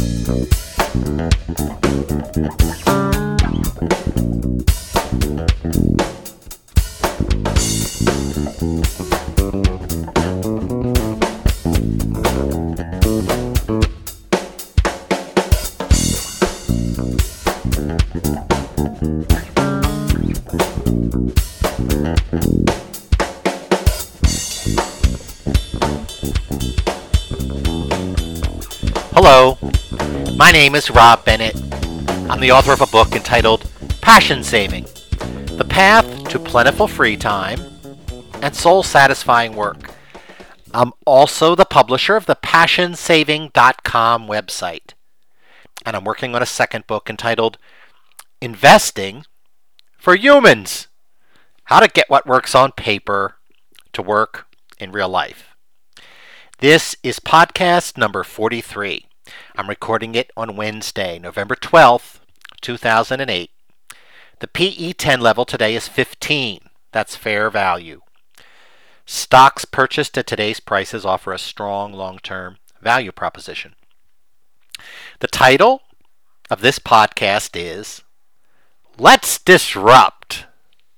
Hello, my name is Rob Bennett. I'm the author of a book entitled Passion Saving: The Path to Plentiful Free Time and Soul-Satisfying Work. I'm also the publisher of the PassionSaving.com website. And I'm working on a second book entitled Investing for Humans: How to Get What Works on Paper to Work in Real Life. This is podcast number 43. I'm recording it on Wednesday, November 12th, 2008. The PE10 level today is 15. That's fair value. Stocks purchased at today's prices offer a strong long-term value proposition. The title of this podcast is Let's Disrupt.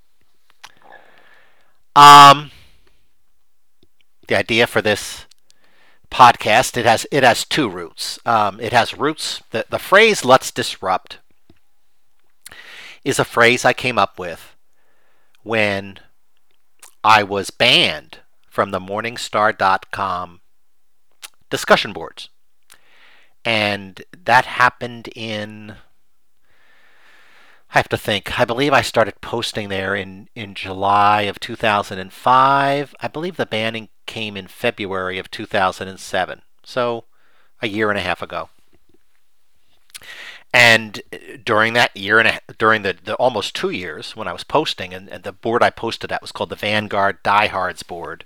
The idea for this podcast, it has two roots. It has roots. The phrase "let's disrupt" is a phrase I came up with when I was banned from the Morningstar.com discussion boards, and that happened in, I have to think, I believe I started posting there in July of 2005. I believe the banning came in February of 2007, so a year and a half ago. And during that year and during the almost 2 years when I was posting, and the board I posted at was called the Vanguard Diehards board.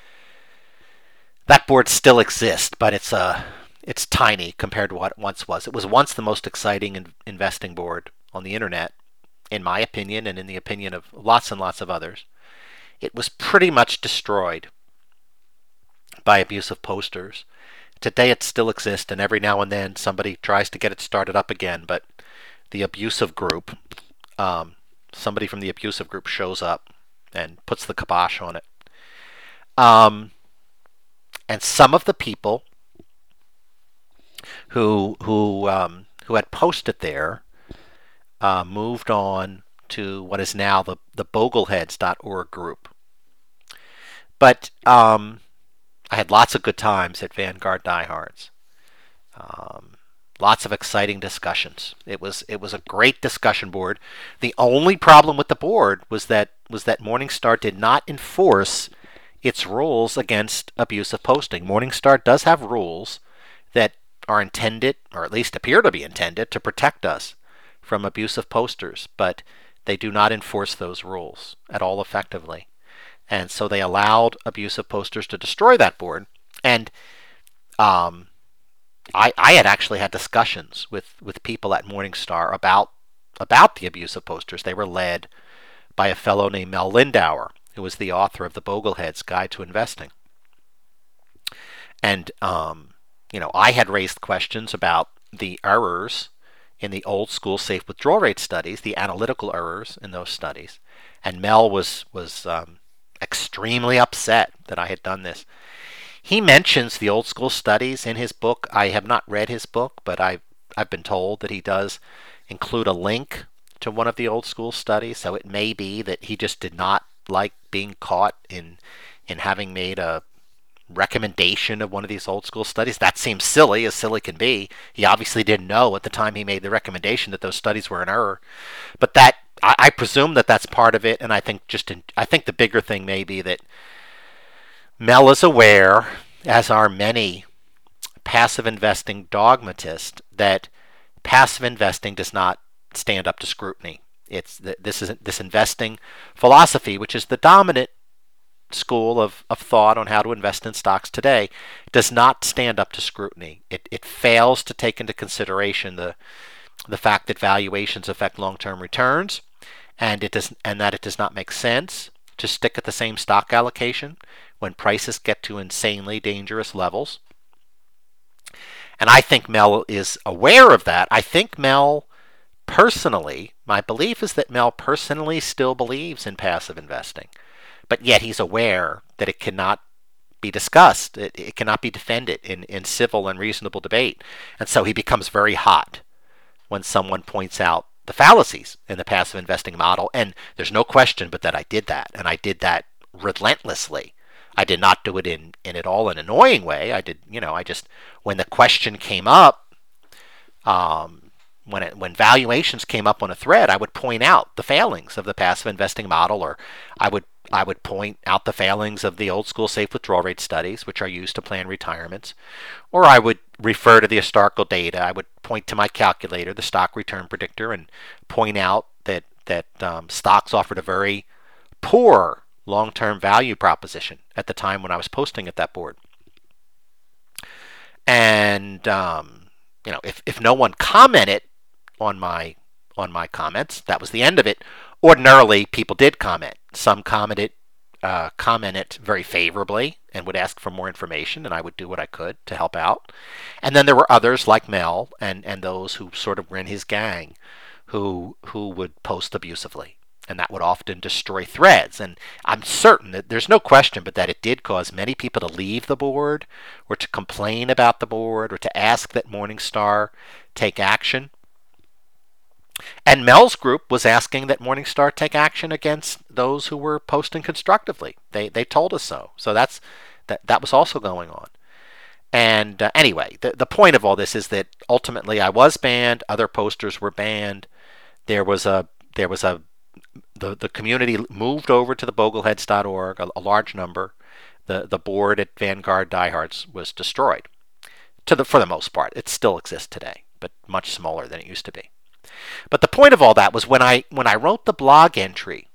That board still exists, but it's tiny compared to what it once was. It was once the most exciting investing board on the internet, in my opinion, and in the opinion of lots and lots of others. It was pretty much destroyed by abusive posters. Today it still exists, and every now and then somebody tries to get it started up again, but the abusive group, somebody from the abusive group shows up and puts the kibosh on it. And some of the people who had posted there moved on to what is now the Bogleheads.org group. But I had lots of good times at Vanguard Diehards. Lots of exciting discussions. It was a great discussion board. The only problem with the board was that Morningstar did not enforce its rules against abusive posting. Morningstar does have rules that are intended, or at least appear to be intended, to protect us from abusive posters, but they do not enforce those rules at all effectively. And so they allowed abusive posters to destroy that board. And I had actually had discussions with people at Morningstar about the abusive posters. They were led by a fellow named Mel Lindauer, who was the author of the Bogleheads Guide to Investing. And I had raised questions about the errors in the old school safe withdrawal rate studies, the analytical errors in those studies. And Mel was extremely upset that I had done this. He mentions the old school studies in his book. I have not read his book, but I've been told that he does include a link to one of the old school studies. So it may be that he just did not like being caught in having made a recommendation of one of these old school studies. That seems silly, as silly can be. He obviously didn't know at the time he made the recommendation that those studies were in error. But that I presume that that's part of it, and I think the bigger thing may be that Mel is aware, as are many passive investing dogmatists, that passive investing does not stand up to scrutiny. It's this investing philosophy, which is the dominant school of thought on how to invest in stocks today, does not stand up to scrutiny. It fails to take into consideration the fact that valuations affect long-term returns, and that it does not make sense to stick at the same stock allocation when prices get to insanely dangerous levels. And I think Mel is aware of that. I think Mel personally, my belief is that Mel personally still believes in passive investing, but yet he's aware that it cannot be discussed. It cannot be defended in civil and reasonable debate. And so he becomes very hot when someone points out the fallacies in the passive investing model. And there's no question but that I did that. And I did that relentlessly. I did not do it in at all an annoying way. I did, I just, when the question came up, when valuations came up on a thread, I would point out the failings of the passive investing model, or I would point out the failings of the old school safe withdrawal rate studies, which are used to plan retirements, or I would refer to the historical data. I would point to my calculator, the stock return predictor, and point out that stocks offered a very poor long-term value proposition at the time when I was posting at that board. And if no one commented on my comments, that was the end of it. Ordinarily, people did comment. Some commented very favorably and would ask for more information, and I would do what I could to help out. And then there were others like Mel and those who sort of were in his gang who would post abusively, and that would often destroy threads. And I'm certain that there's no question but that it did cause many people to leave the board, or to complain about the board, or to ask that Morningstar take action. And Mel's group was asking that Morningstar take action against those who were posting constructively. They told us so. So that was also going on. And anyway, the point of all this is that ultimately I was banned. Other posters were banned. The community moved over to the bogleheads.org, a large number. The board at Vanguard Diehards was destroyed. For the most part, it still exists today, but much smaller than it used to be. But the point of all that was when I wrote the blog entry,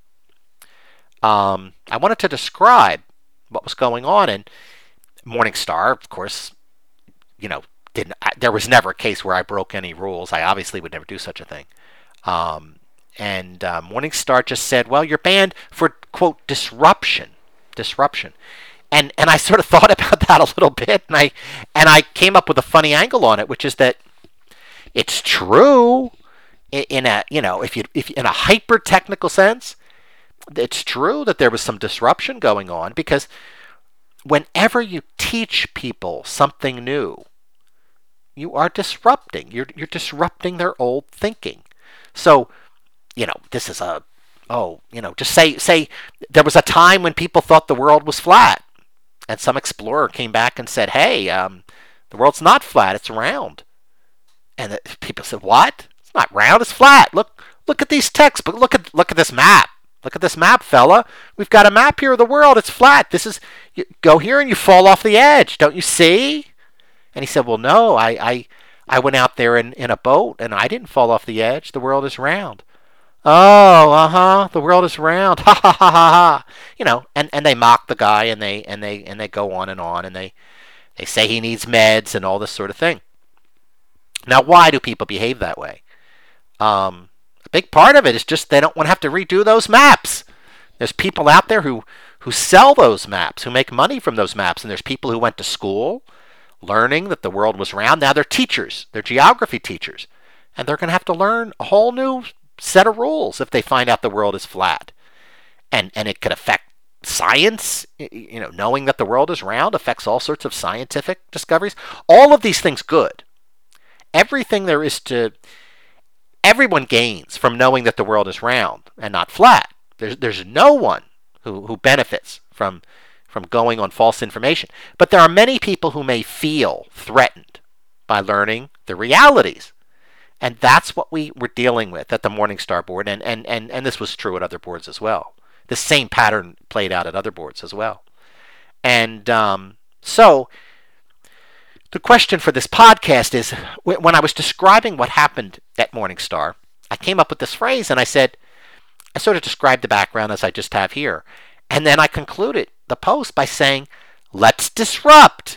I wanted to describe what was going on. And Morningstar, of course, there was never a case where I broke any rules. I obviously would never do such a thing. And Morningstar just said, well, you're banned for, quote, disruption. And I sort of thought about that a little bit, and I came up with a funny angle on it, which is that it's true in a if in a hyper technical sense, it's true that there was some disruption going on, because whenever you teach people something new, you are disrupting. You're disrupting their old thinking. So, this is just say there was a time when people thought the world was flat, and some explorer came back and said, hey, the world's not flat, it's round. And people said, what? It's not round, it's flat. Look at these textbooks. Look at this map. Look at this map, fella. We've got a map here of the world. It's flat. You go here and you fall off the edge. Don't you see? And he said, well, no, I went out there in a boat and I didn't fall off the edge. The world is round. Oh, the world is round. Ha ha ha ha ha. And they mock the guy, and they go on, and they say he needs meds and all this sort of thing. Now, why do people behave that way? A big part of it is just they don't want to have to redo those maps. There's people out there who sell those maps, who make money from those maps, and there's people who went to school learning that the world was round. Now they're teachers. They're geography teachers, and they're going to have to learn a whole new set of rules if they find out the world is flat. And it could affect science. Knowing that the world is round affects all sorts of scientific discoveries. All of these things good. Everything there is everyone gains from knowing that the world is round and not flat. There's no one who benefits from going on false information. But there are many people who may feel threatened by learning the realities. And that's what we were dealing with at the Morningstar board, and this was true at other boards as well. The same pattern played out at other boards as well. And so the question for this podcast is, when I was describing what happened at Morningstar, I came up with this phrase, and I sort of described the background as I just have here. And then I concluded the post by saying, let's disrupt.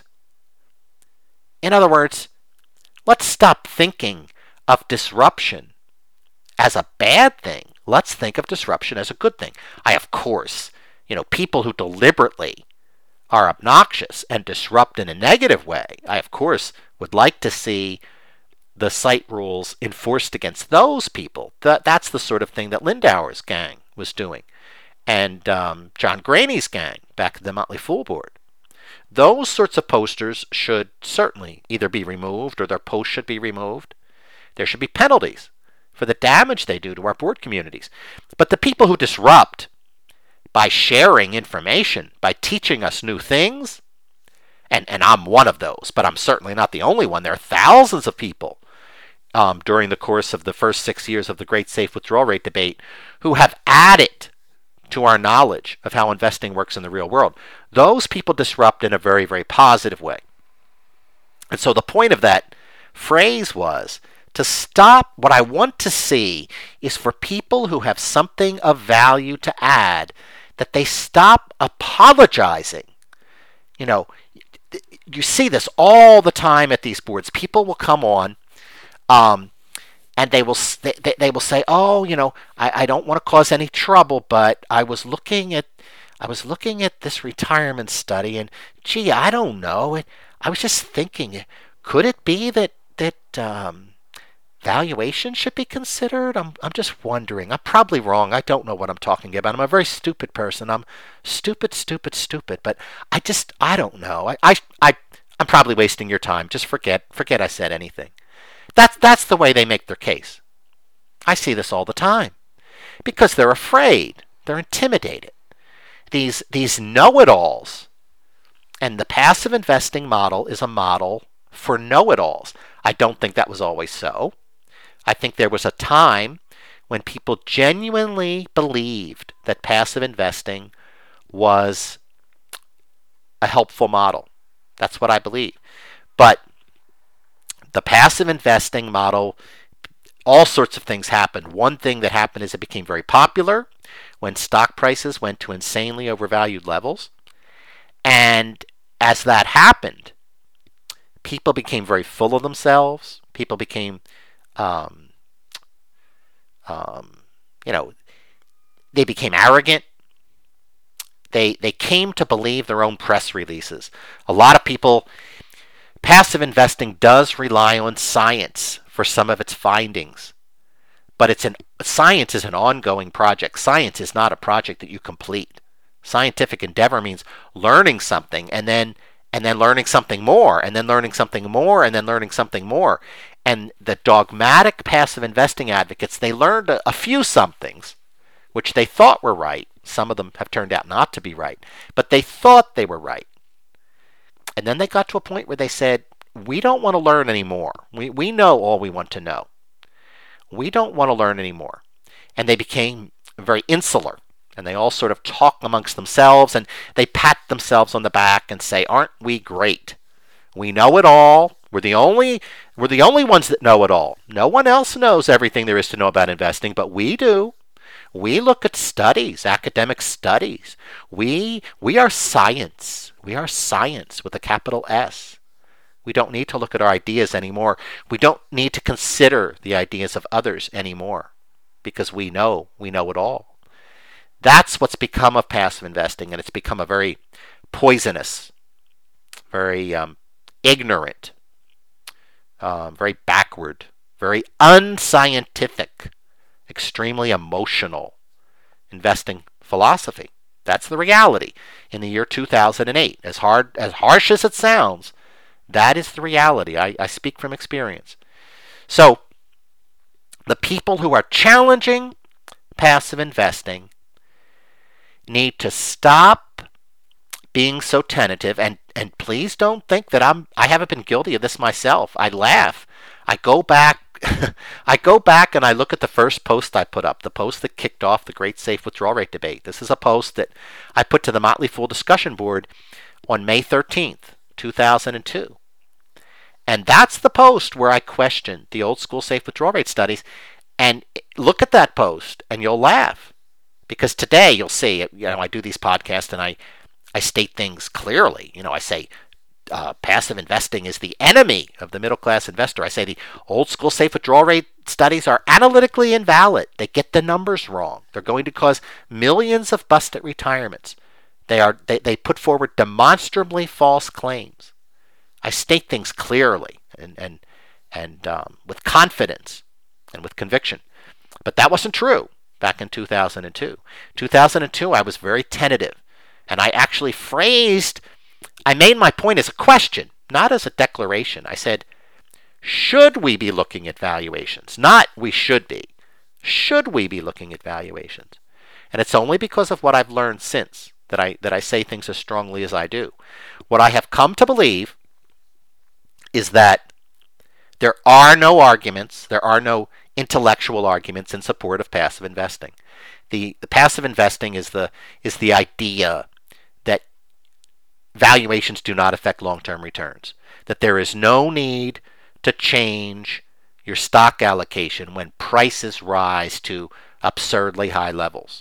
In other words, let's stop thinking of disruption as a bad thing. Let's think of disruption as a good thing. Of course, people who deliberately are obnoxious and disrupt in a negative way, I of course would like to see the site rules enforced against those people. That's the sort of thing that Lindauer's gang was doing, and John Graney's gang back at the Motley Fool board. Those sorts of posters should certainly either be removed or their posts should be removed. There should be penalties for the damage they do to our board communities. But the people who disrupt by sharing information, by teaching us new things, and I'm one of those, but I'm certainly not the only one. There are thousands of people during the course of the first 6 years of the Great Safe Withdrawal Rate debate who have added to our knowledge of how investing works in the real world. Those people disrupt in a very, very positive way. And so the point of that phrase was to stop. What I want to see is for people who have something of value to add, that they stop apologizing. You see this all the time at these boards. People will come on, and they will say, "Oh, I don't want to cause any trouble, but I was looking at this retirement study, and gee, I don't know. I was just thinking, could it be that valuation should be considered? I'm just wondering. I'm probably wrong. I don't know what I'm talking about. I'm a very stupid person. I'm stupid. But I don't know. I'm probably wasting your time. Just forget I said anything." That's the way they make their case. I see this all the time because they're afraid. They're intimidated. These know-it-alls, and the passive investing model is a model for know-it-alls. I don't think that was always so. I think there was a time when people genuinely believed that passive investing was a helpful model. That's what I believe. But the passive investing model, all sorts of things happened. One thing that happened is it became very popular when stock prices went to insanely overvalued levels. And as that happened, people became very full of themselves. People became, they became arrogant. They came to believe their own press releases. A lot of people, passive investing does rely on science for some of its findings, but science is an ongoing project. Science is not a project that you complete. Scientific endeavor means learning something and then learning something more, and then learning something more, and then learning something more. And the dogmatic passive investing advocates, they learned a few somethings which they thought were right. Some of them have turned out not to be right, but they thought they were right. And then they got to a point where they said, we don't want to learn anymore. We know all we want to know. We don't want to learn anymore. And they became very insular. And they all sort of talk amongst themselves, and they pat themselves on the back and say, aren't we great? We know it all. We're the only ones that know it all. No one else knows everything there is to know about investing, but we do. We look at studies, academic studies. We are science. We are science with a capital S. We don't need to look at our ideas anymore. We don't need to consider the ideas of others anymore because we know it all. That's what's become of passive investing, and it's become a very poisonous, very ignorant, very backward, very unscientific, extremely emotional investing philosophy. That's the reality in the year 2008. As harsh as it sounds, that is the reality. I speak from experience. So the people who are challenging passive investing need to stop being so tentative, and please don't think that I haven't been guilty of this myself. I laugh. I go back and I look at the first post I put up, the post that kicked off the Great Safe Withdrawal Rate debate. This is a post that I put to the Motley Fool discussion board on May 13th, 2002. And that's the post where I questioned the old school safe withdrawal rate studies. And look at that post and you'll laugh. Because today you'll see, I do these podcasts and I state things clearly. I say passive investing is the enemy of the middle class investor. I say the old school safe withdrawal rate studies are analytically invalid. They get the numbers wrong. They're going to cause millions of busted retirements. They put forward demonstrably false claims. I state things clearly and with confidence and with conviction. But that wasn't true back in 2002. 2002, I was very tentative. And I actually I made my point as a question, not as a declaration. I said, should we be looking at valuations? Not we should be. Should we be looking at valuations? And it's only because of what I've learned since that I say things as strongly as I do. What I have come to believe is that there are no arguments, there are no intellectual arguments in support of passive investing. The passive investing is the idea that valuations do not affect long-term returns, that there is no need to change your stock allocation when prices rise to absurdly high levels.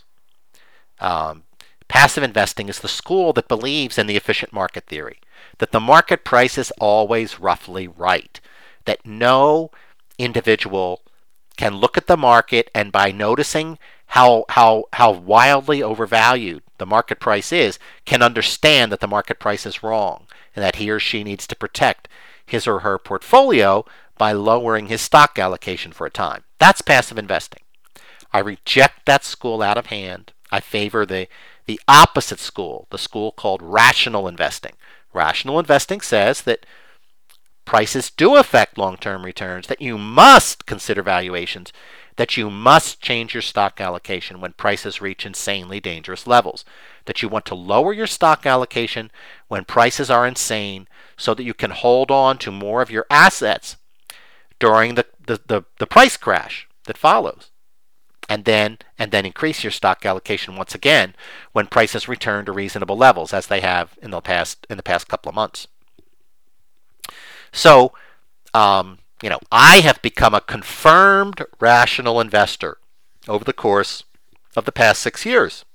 Passive investing is the school that believes in the efficient market theory, that the market price is always roughly right, that no individual can look at the market and by noticing how wildly overvalued the market price is, can understand that the market price is wrong and that he or she needs to protect his or her portfolio by lowering his stock allocation for a time. That's passive investing. I reject that school out of hand. I favor the opposite school, the school called rational investing. Rational investing says that prices do affect long-term returns, that you must consider valuations, that you must change your stock allocation when prices reach insanely dangerous levels, that you want to lower your stock allocation when prices are insane so that you can hold on to more of your assets during the price crash that follows, and then increase your stock allocation once again when prices return to reasonable levels, as they have in the past couple of months. So, I have become a confirmed rational investor over the course of the past 6 years.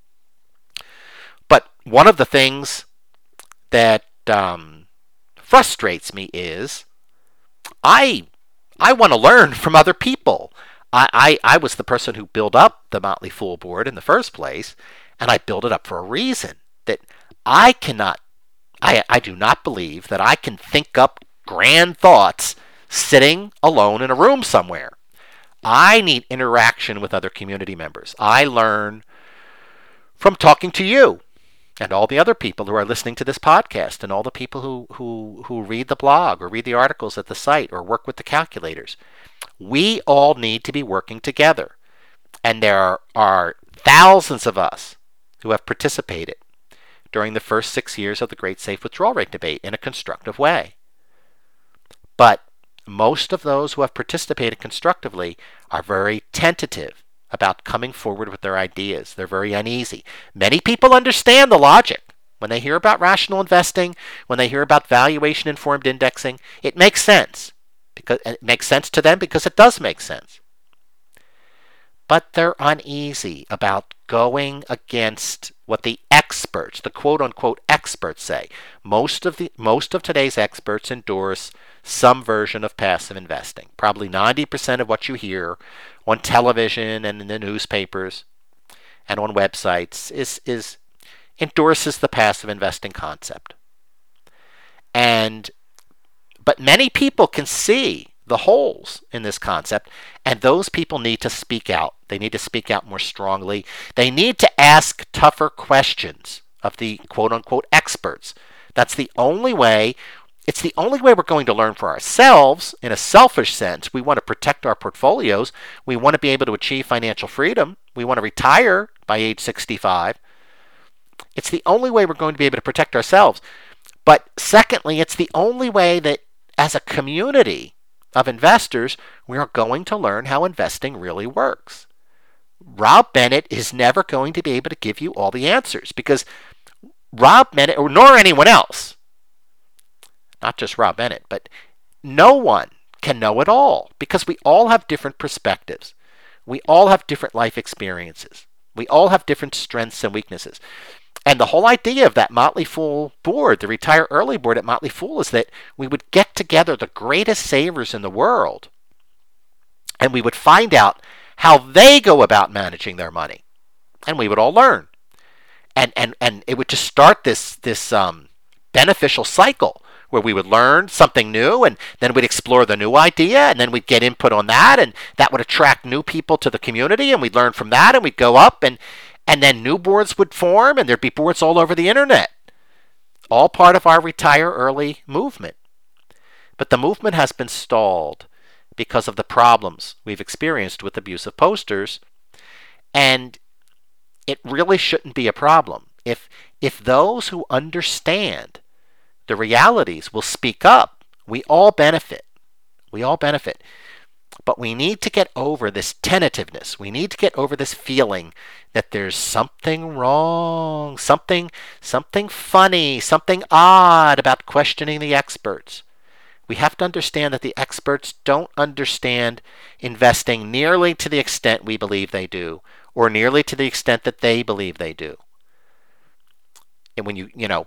But one of the things that frustrates me is I want to learn from other people. I was the person who built up the Motley Fool board in the first place, and I built it up for a reason. That I do not believe that I can think up grand thoughts sitting alone in a room somewhere. I need interaction with other community members. I learn from talking to you and all the other people who are listening to this podcast and all the people who read the blog or read the articles at the site or work with the calculators. We all need to be working together. And there are thousands of us who have participated during the first 6 years of the Great Safe Withdrawal Rate debate in a constructive way. But most of those who have participated constructively are very tentative about coming forward with their ideas. They're very uneasy. Many people understand the logic. When they hear about rational investing, when they hear about valuation-informed indexing, it makes sense. Because it makes sense to them because it does make sense. But they're uneasy about going against what the experts, the quote-unquote experts, say. Most of today's experts endorse some version of passive investing. Probably 90% of what you hear on television and in the newspapers and on websites is endorses the passive investing concept. But many people can see the holes in this concept, and those people need to speak out. They need to speak out more strongly. They need to ask tougher questions of the quote-unquote experts. That's the only way. It's the only way we're going to learn for ourselves in a selfish sense. We want to protect our portfolios. We want to be able to achieve financial freedom. We want to retire by age 65. It's the only way we're going to be able to protect ourselves. But secondly, it's the only way that as a community of investors, we are going to learn how investing really works. Rob Bennett is never going to be able to give you all the answers because Rob Bennett, nor anyone else, not just Rob Bennett, but no one can know it all because we all have different perspectives. We all have different life experiences. We all have different strengths and weaknesses. And the whole idea of that Motley Fool board, the Retire Early board at Motley Fool, is that we would get together the greatest savers in the world and we would find out how they go about managing their money. And we would all learn. and it would just start this beneficial cycle where we would learn something new, and then we'd explore the new idea, and then we'd get input on that, and that would attract new people to the community, and we'd learn from that, and we'd go up, and then new boards would form, and there'd be boards all over the internet. All part of our retire early movement. But the movement has been stalled because of the problems we've experienced with abusive posters, and it really shouldn't be a problem. If those who understand the realities will speak up, we all benefit. We all benefit. But we need to get over this tentativeness. We need to get over this feeling that there's something wrong, something funny, something odd about questioning the experts. We have to understand that the experts don't understand investing nearly to the extent we believe they do, or nearly to the extent that they believe they do. And when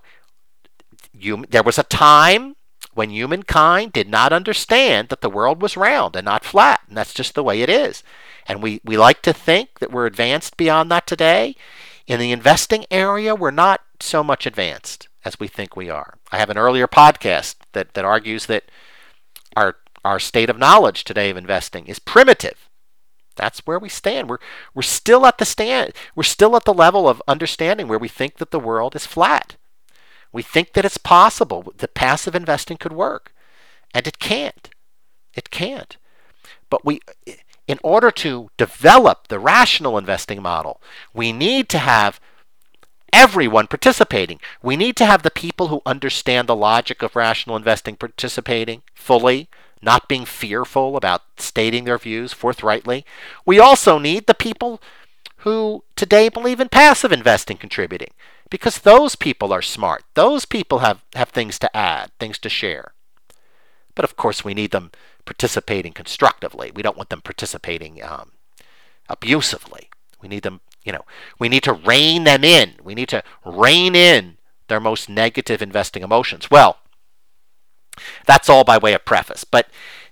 there was a time when humankind did not understand that the world was round and not flat, and that's just the way it is. And we like to think that we're advanced beyond that today. In the investing area, we're not so much advanced as we think we are. I have an earlier podcast that argues that our state of knowledge today of investing is primitive. That's where we stand. We're still at the level of understanding where we think that the world is flat. We think that it's possible that passive investing could work, and it can't. It can't. But in order to develop the rational investing model, we need to have everyone participating. We need to have the people who understand the logic of rational investing participating fully, not being fearful about stating their views forthrightly. We also need the people who today believe in passive investing contributing, because those people are smart. Those people have things to add, things to share. But of course, we need them participating constructively. We don't want them participating abusively. We need them, we need to rein them in. We need to rein in their most negative investing emotions. Well, that's all by way of preface. But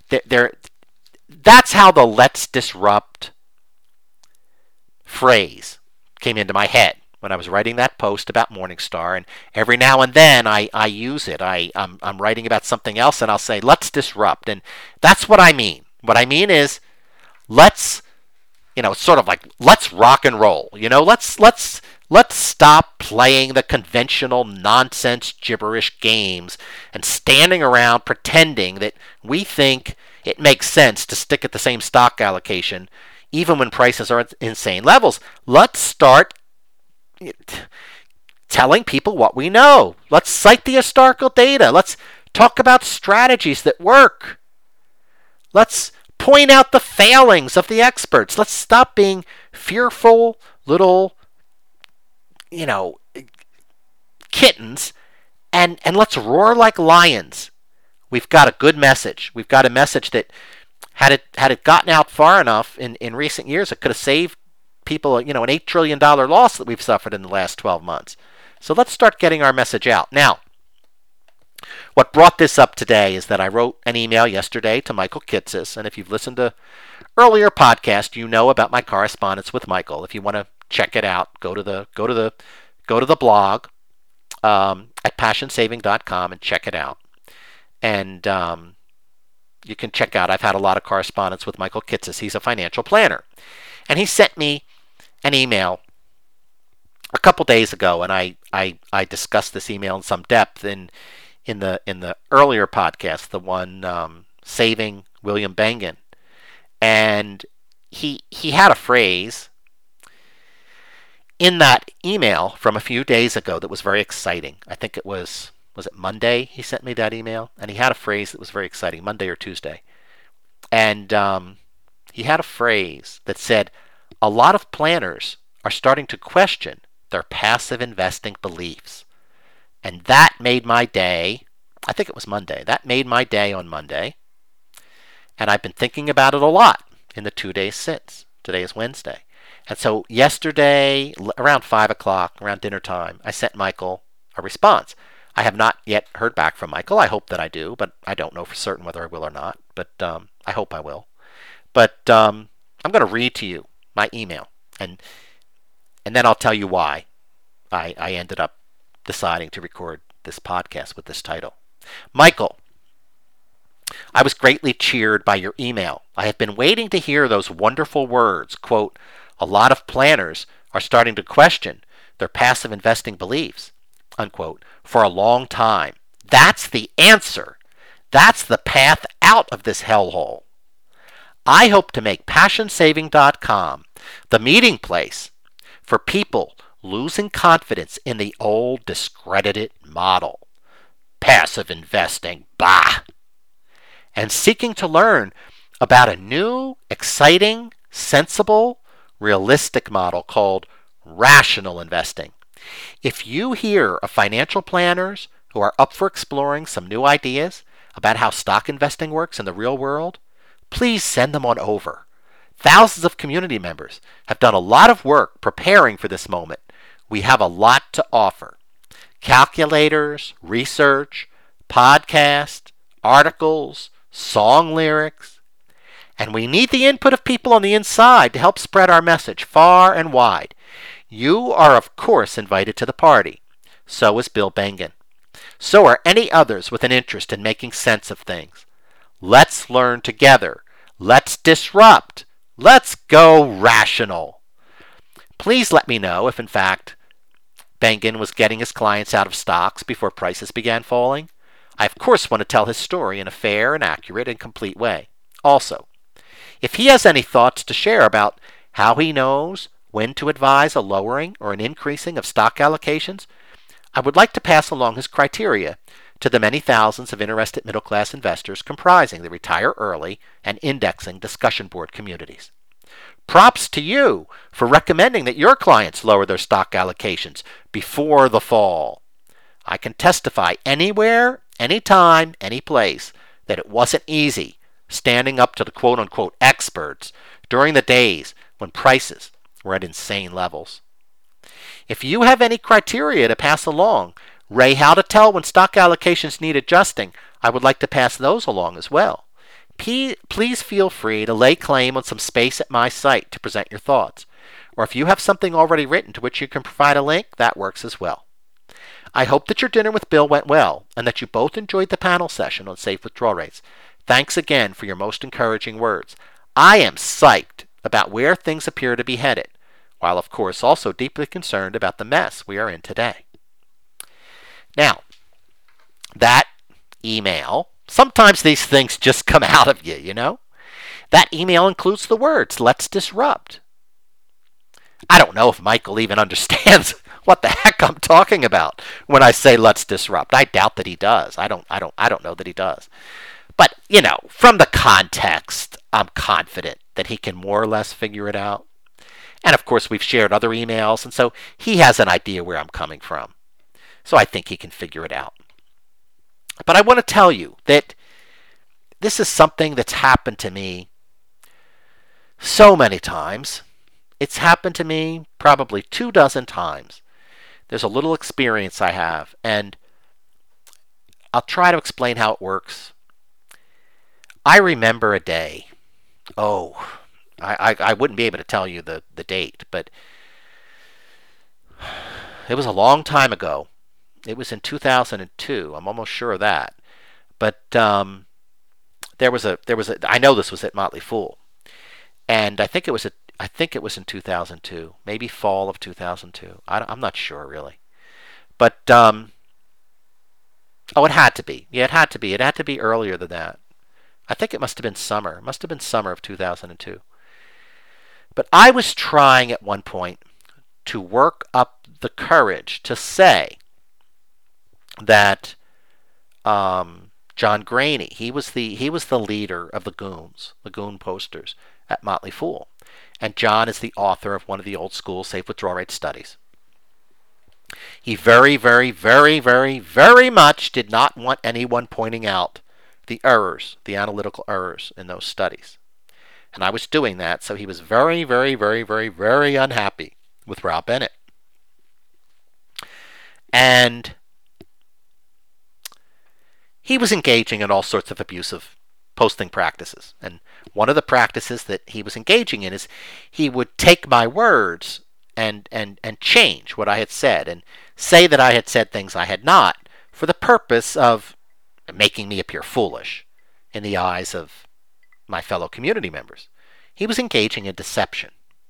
that's how the "let's disrupt" phrase came into my head when I was writing that post about Morningstar. And every now and then I use it. I'm writing about something else, and I'll say, "let's disrupt." And that's what I mean. What I mean is, let's, it's sort of like, let's rock and roll. Let's stop playing the conventional nonsense gibberish games and standing around pretending that we think it makes sense to stick at the same stock allocation even when prices are at insane levels. Let's start telling people what we know. Let's cite the historical data. Let's talk about strategies that work. Let's point out the failings of the experts. Let's stop being fearful little kittens, and let's roar like lions. We've got a good message. We've got a message that had it gotten out far enough in recent years, it could have saved people an $8 trillion loss that we've suffered in the last 12 months. So let's start getting our message out. Now, what brought this up today is that I wrote an email yesterday to Michael Kitces, and if you've listened to earlier podcasts, you know about my correspondence with Michael. If you want to check it out, go to the blog at passionsaving.com and check it out. And you can check out, I've had a lot of correspondence with Michael Kitces. He's a financial planner. And he sent me an email a couple days ago, and I discussed this email in some depth in the earlier podcast, the one Saving William Bengen. And he had a phrase in that email from a few days ago that was very exciting. I think it was it Monday he sent me that email? And he had a phrase that was very exciting, Monday or Tuesday. And he had a phrase that said, a lot of planners are starting to question their passive investing beliefs. And that made my day. I think it was Monday. That made my day on Monday. And I've been thinking about it a lot in the 2 days since. Today is Wednesday. And so yesterday, around 5 o'clock, around dinner time, I sent Michael a response. I have not yet heard back from Michael. I hope that I do, but I don't know for certain whether I will or not. But I hope I will. But I'm going to read to you my email, and then I'll tell you why I ended up deciding to record this podcast with this title. Michael, I was greatly cheered by your email. I have been waiting to hear those wonderful words, quote, a lot of planners are starting to question their passive investing beliefs, unquote, for a long time. That's the answer. That's the path out of this hellhole. I hope to make PassionSaving.com the meeting place for people losing confidence in the old discredited model. Passive investing, bah! And seeking to learn about a new, exciting, sensible, realistic model called rational investing. If you hear of financial planners who are up for exploring some new ideas about how stock investing works in the real world, please send them on over. Thousands of community members have done a lot of work preparing for this moment. We have a lot to offer. Calculators, research, podcasts, articles, song lyrics. And we need the input of people on the inside to help spread our message far and wide. You are, of course, invited to the party. So is Bill Bengen. So are any others with an interest in making sense of things. Let's learn together. Let's disrupt. Let's go rational. Please let me know if, in fact, Bengen was getting his clients out of stocks before prices began falling. I, of course, want to tell his story in a fair and accurate and complete way. Also, if he has any thoughts to share about how he knows when to advise a lowering or an increasing of stock allocations, I would like to pass along his criteria to the many thousands of interested middle-class investors comprising the Retire Early and Indexing discussion board communities. Props to you for recommending that your clients lower their stock allocations before the fall. I can testify anywhere, anytime, any place that it wasn't easy standing up to the quote-unquote experts during the days when prices were at insane levels. If you have any criteria to pass along, how to tell when stock allocations need adjusting, I would like to pass those along as well. Please feel free to lay claim on some space at my site to present your thoughts. Or if you have something already written to which you can provide a link, that works as well. I hope that your dinner with Bill went well and that you both enjoyed the panel session on safe withdrawal rates. Thanks again for your most encouraging words. I am psyched about where things appear to be headed, while of course also deeply concerned about the mess we are in today. Now, that email, sometimes these things just come out of you, you know? That email includes the words, let's disrupt. I don't know if Michael even understands what the heck I'm talking about when I say let's disrupt. I doubt that he does. I don't know that he does. But, you know, from the context, I'm confident that he can more or less figure it out. And of course, we've shared other emails, and so he has an idea where I'm coming from. So I think he can figure it out. But I want to tell you that this is something that's happened to me so many times. It's happened to me probably 24 times. There's a little experience I have, and I'll try to explain how it works. I remember a day. I wouldn't be able to tell you the date, but it was a long time ago. It was in 2002. I'm almost sure of that. But there was a. I know this was at Motley Fool, and I think it was in 2002, maybe fall of 2002. I'm not sure really, but it had to be. Yeah, it had to be. It had to be earlier than that. I think it must have been summer. It must have been summer of 2002. But I was trying at one point to work up the courage to say that John Graney, he was the leader of the Goons, the Goon posters at Motley Fool. And John is the author of one of the old school safe withdrawal rate studies. He very, very, very, very, very much did not want anyone pointing out the errors, the analytical errors in those studies. And I was doing that, so he was very, very, very, very, very unhappy with Rob Bennett. And he was engaging in all sorts of abusive posting practices. And one of the practices that he was engaging in is he would take my words and change what I had said and say that I had said things I had not for the purpose of making me appear foolish in the eyes of my fellow community members. He was engaging in deception.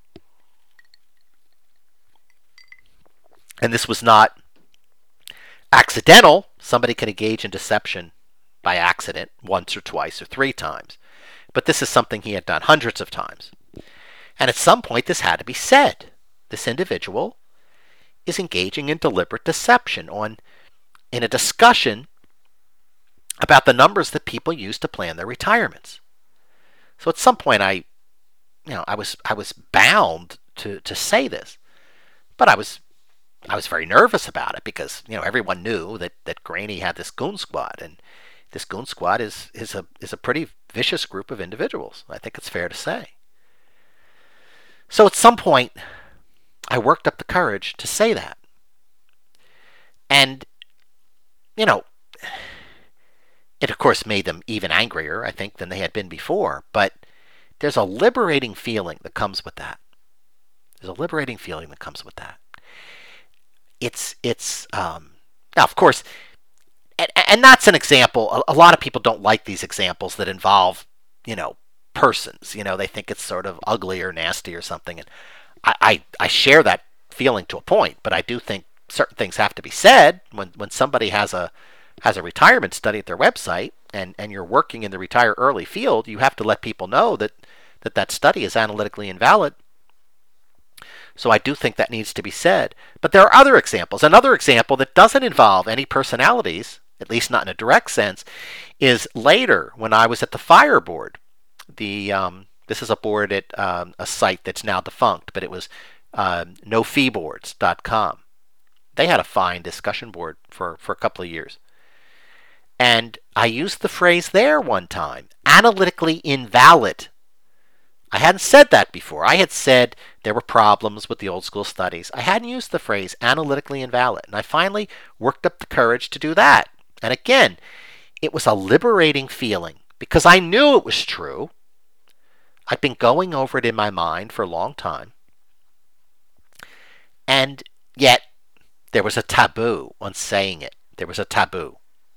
And this was not accidental. Somebody can engage in deception by accident once or twice or 3 times. But this is something he had done hundreds of times. And at some point this had to be said. This individual is engaging in deliberate deception in a discussion about the numbers that people use to plan their retirements. So at some point I was bound to say this. But I was very nervous about it because everyone knew that Graney had this goon squad, and this goon squad is a pretty vicious group of individuals. I think it's fair to say. So at some point, I worked up the courage to say that, and it of course made them even angrier, I think, than they had been before. But there's a liberating feeling that comes with that. It's now, of course, and that's an example. A lot of people don't like these examples that involve, persons. They think it's sort of ugly or nasty or something. And I share that feeling to a point, but I do think certain things have to be said when somebody has a retirement study at their website and you're working in the retire early field. You have to let people know that study is analytically invalid. So I do think that needs to be said. But there are other examples. Another example that doesn't involve any personalities, at least not in a direct sense, is later when I was at the Fire Board. This is a board at a site that's now defunct, but it was nofeeboards.com. They had a fine discussion board for a couple of years. And I used the phrase there one time, analytically invalid. I hadn't said that before. I had said there were problems with the old school studies. I hadn't used the phrase analytically invalid. And I finally worked up the courage to do that. And again, it was a liberating feeling because I knew it was true. I'd been going over it in my mind for a long time. And yet, there was a taboo on saying it. There was a taboo.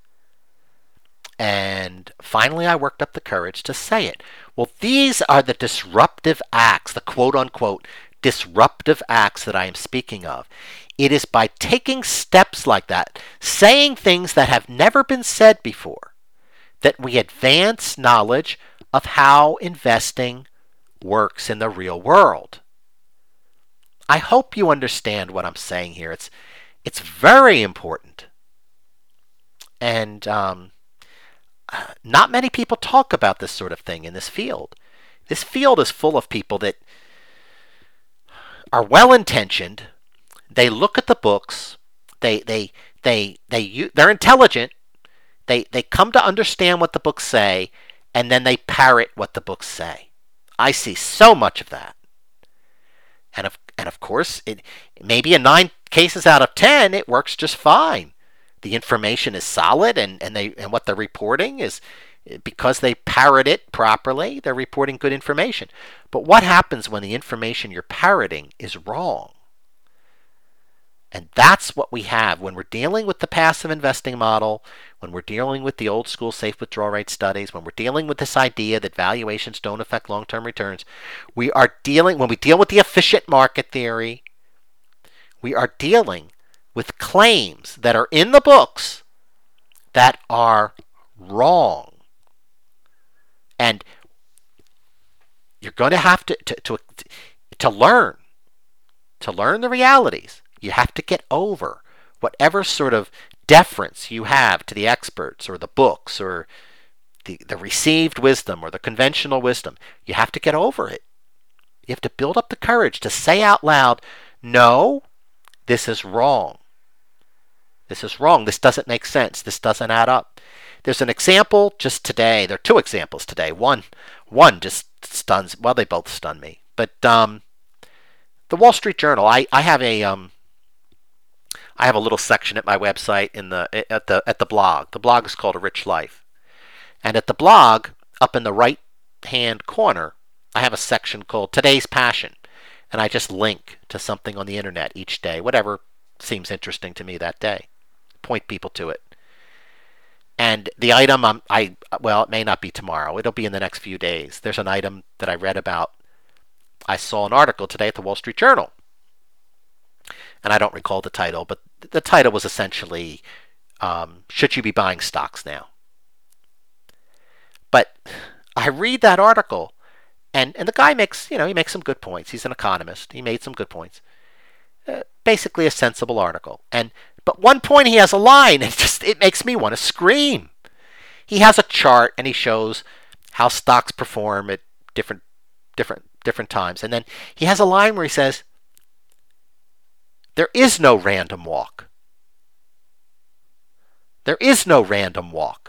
And finally, I worked up the courage to say it. Well, these are the disruptive acts, the quote-unquote disruptive acts that I am speaking of. It is by taking steps like that, saying things that have never been said before, that we advance knowledge of how investing works in the real world. I hope you understand what I'm saying here. It's very important. And not many people talk about this sort of thing in this field. This field is full of people that are well-intentioned. They look at the books. They're intelligent. They come to understand what the books say, and then they parrot what the books say. I see so much of that. And of course, maybe in 9 cases out of 10, it works just fine. The information is solid, and what they're reporting is, because they parrot it properly, they're reporting good information. But what happens when the information you're parroting is wrong? And that's what we have when we're dealing with the passive investing model, when we're dealing with the old school safe withdrawal rate studies, when we're dealing with this idea that valuations don't affect long-term returns. When we deal with the efficient market theory, we are dealing with claims that are in the books that are wrong. And you're going to have to learn the realities. You have to get over whatever sort of deference you have to the experts or the books or the received wisdom or the conventional wisdom. You have to get over it. You have to build up the courage to say out loud, no, this is wrong. This is wrong. This doesn't make sense. This doesn't add up. There's an example just today. There are 2 examples today. One just stuns. Well, they both stun me. But the Wall Street Journal. I have a little section at my website at the blog. The blog is called A Rich Life, and at the blog, up in the right hand corner, I have a section called Today's Passion, and I just link to something on the internet each day, whatever seems interesting to me that day. Point people to it. And the item well, it may not be tomorrow. It'll be in the next few days. There's an item that I read about. I saw an article today at the Wall Street Journal, and I don't recall the title, but the title was essentially, should you be buying stocks now? But I read that article, and the guy makes, he makes some good points. He's an economist. He made some good points. Basically a sensible article. But one point he has a line, and it makes me want to scream. He has a chart, and he shows how stocks perform at different times. And then he has a line where he says, there is no random walk. There is no random walk.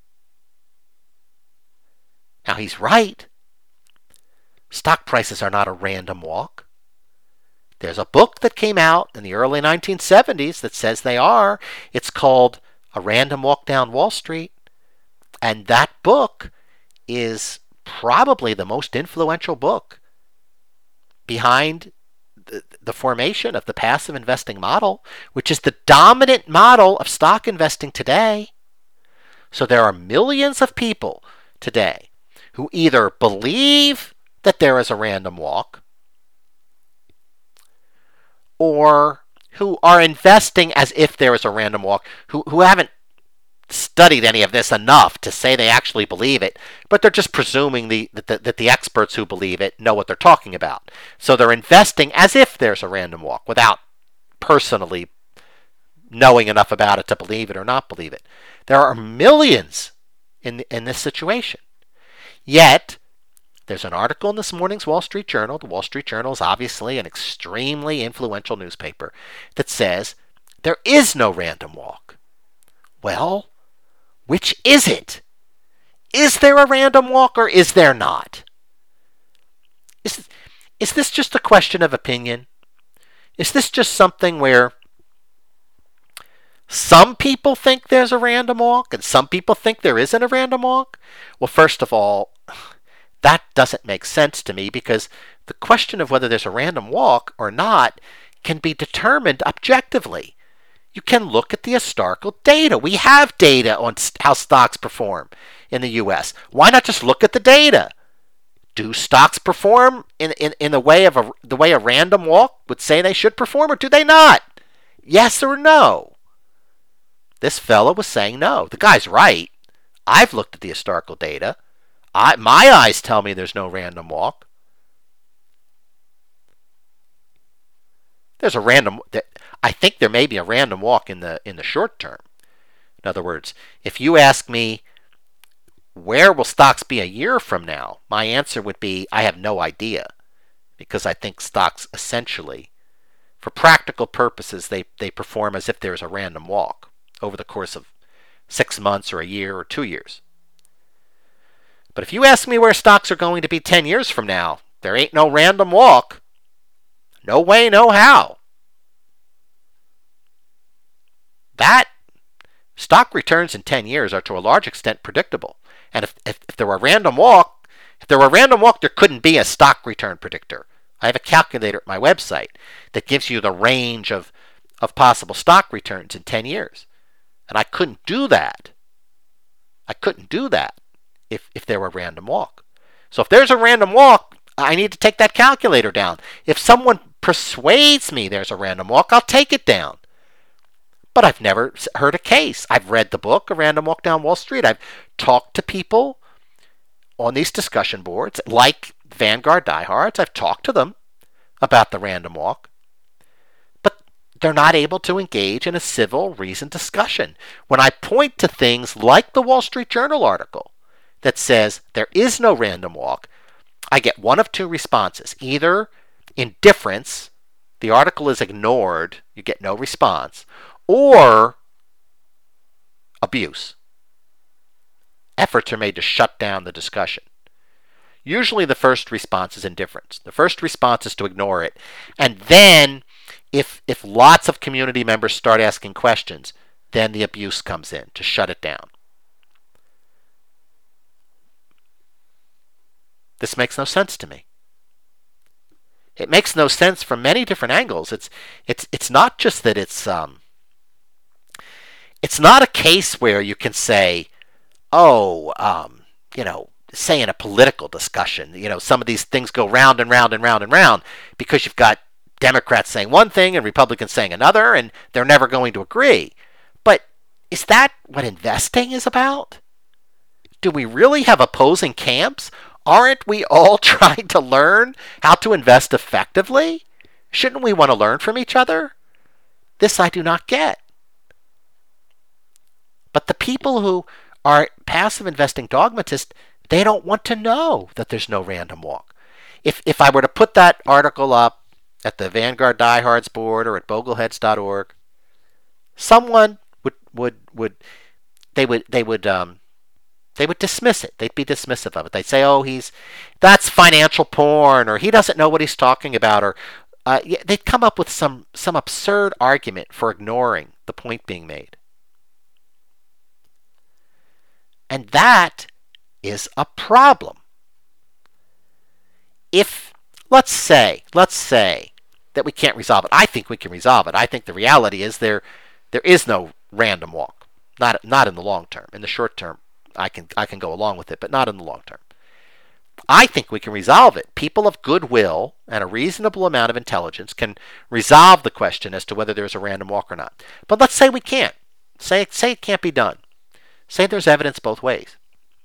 Now he's right. Stock prices are not a random walk. There's a book that came out in the early 1970s that says they are. It's called A Random Walk Down Wall Street. And that book is probably the most influential book behind the formation of the passive investing model, which is the dominant model of stock investing today. So there are millions of people today who either believe that there is a random walk or who are investing as if there is a random walk, who haven't studied any of this enough to say they actually believe it, but they're just presuming that the experts who believe it know what they're talking about. So they're investing as if there's a random walk without personally knowing enough about it to believe it or not believe it. There are millions in this situation. Yet, there's an article in this morning's Wall Street Journal. The Wall Street Journal is obviously an extremely influential newspaper that says there is no random walk. Well, which is it? Is there a random walk or is there not? Is this just a question of opinion? Is this just something where some people think there's a random walk and some people think there isn't a random walk? Well, first of all, that doesn't make sense to me, because the question of whether there's a random walk or not can be determined objectively. You can look at the historical data. We have data on how stocks perform in the U.S. Why not just look at the data? Do stocks perform in the way a random walk would say they should perform, or do they not? Yes or no? This fellow was saying no. The guy's right. I've looked at the historical data. My eyes tell me there's no random walk. There's a random. I think there may be a random walk in the short term. In other words, if you ask me where will stocks be a year from now, my answer would be I have no idea, because I think stocks essentially, for practical purposes, they perform as if there's a random walk over the course of 6 months or a year or 2 years. But if you ask me where stocks are going to be 10 years from now, there ain't no random walk. No way, no how. That stock returns in 10 years are to a large extent predictable. And if there were a random walk, there couldn't be a stock return predictor. I have a calculator at my website that gives you the range of possible stock returns in 10 years. And I couldn't do that. If there were a random walk. So if there's a random walk, I need to take that calculator down. If someone persuades me there's a random walk, I'll take it down. But I've never heard a case. I've read the book, A Random Walk Down Wall Street. I've talked to people on these discussion boards, like Vanguard diehards. I've talked to them about the random walk. But they're not able to engage in a civil, reasoned discussion. When I point to things like the Wall Street Journal article that says there is no random walk, I get one of two responses. Either indifference, the article is ignored, you get no response, or abuse. Efforts are made to shut down the discussion. Usually the first response is indifference. The first response is to ignore it. And then, if lots of community members start asking questions, then the abuse comes in to shut it down. This makes no sense to me. It makes no sense from many different angles. It's not just that it's not a case where you can say, oh, say in a political discussion, some of these things go round and round and round and round because you've got Democrats saying one thing and Republicans saying another, and they're never going to agree. But is that what investing is about? Do we really have opposing camps? Aren't we all trying to learn how to invest effectively? Shouldn't we want to learn from each other? This I do not get. But the people who are passive investing dogmatists, they don't want to know that there's no random walk. If I were to put that article up at the Vanguard Diehards board or at bogleheads.org, someone would dismiss it. They'd be dismissive of it. They'd say, "Oh, that's financial porn," or "He doesn't know what he's talking about," or they'd come up with some absurd argument for ignoring the point being made. And that is a problem. If let's say that we can't resolve it. I think we can resolve it. I think the reality is there is no random walk. Not in the long term. In the short term, I can go along with it, but not in the long term. I think we can resolve it. People of goodwill and a reasonable amount of intelligence can resolve the question as to whether there's a random walk or not. But let's say we can't. Say it can't be done. Say there's evidence both ways.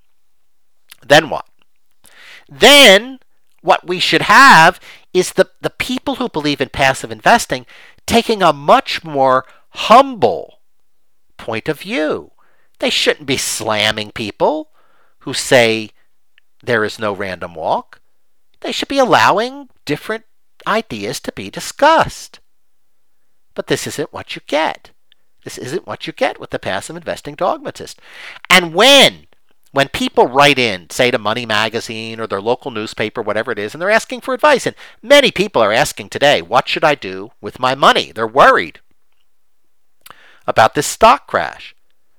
Then what? Then what we should have is the people who believe in passive investing taking a much more humble point of view. They shouldn't be slamming people who say there is no random walk. They should be allowing different ideas to be discussed. But this isn't what you get. This isn't what you get with the passive investing dogmatist. And when people write in, say to Money Magazine or their local newspaper, whatever it is, and they're asking for advice, and many people are asking today, what should I do with my money? They're worried about this stock crash.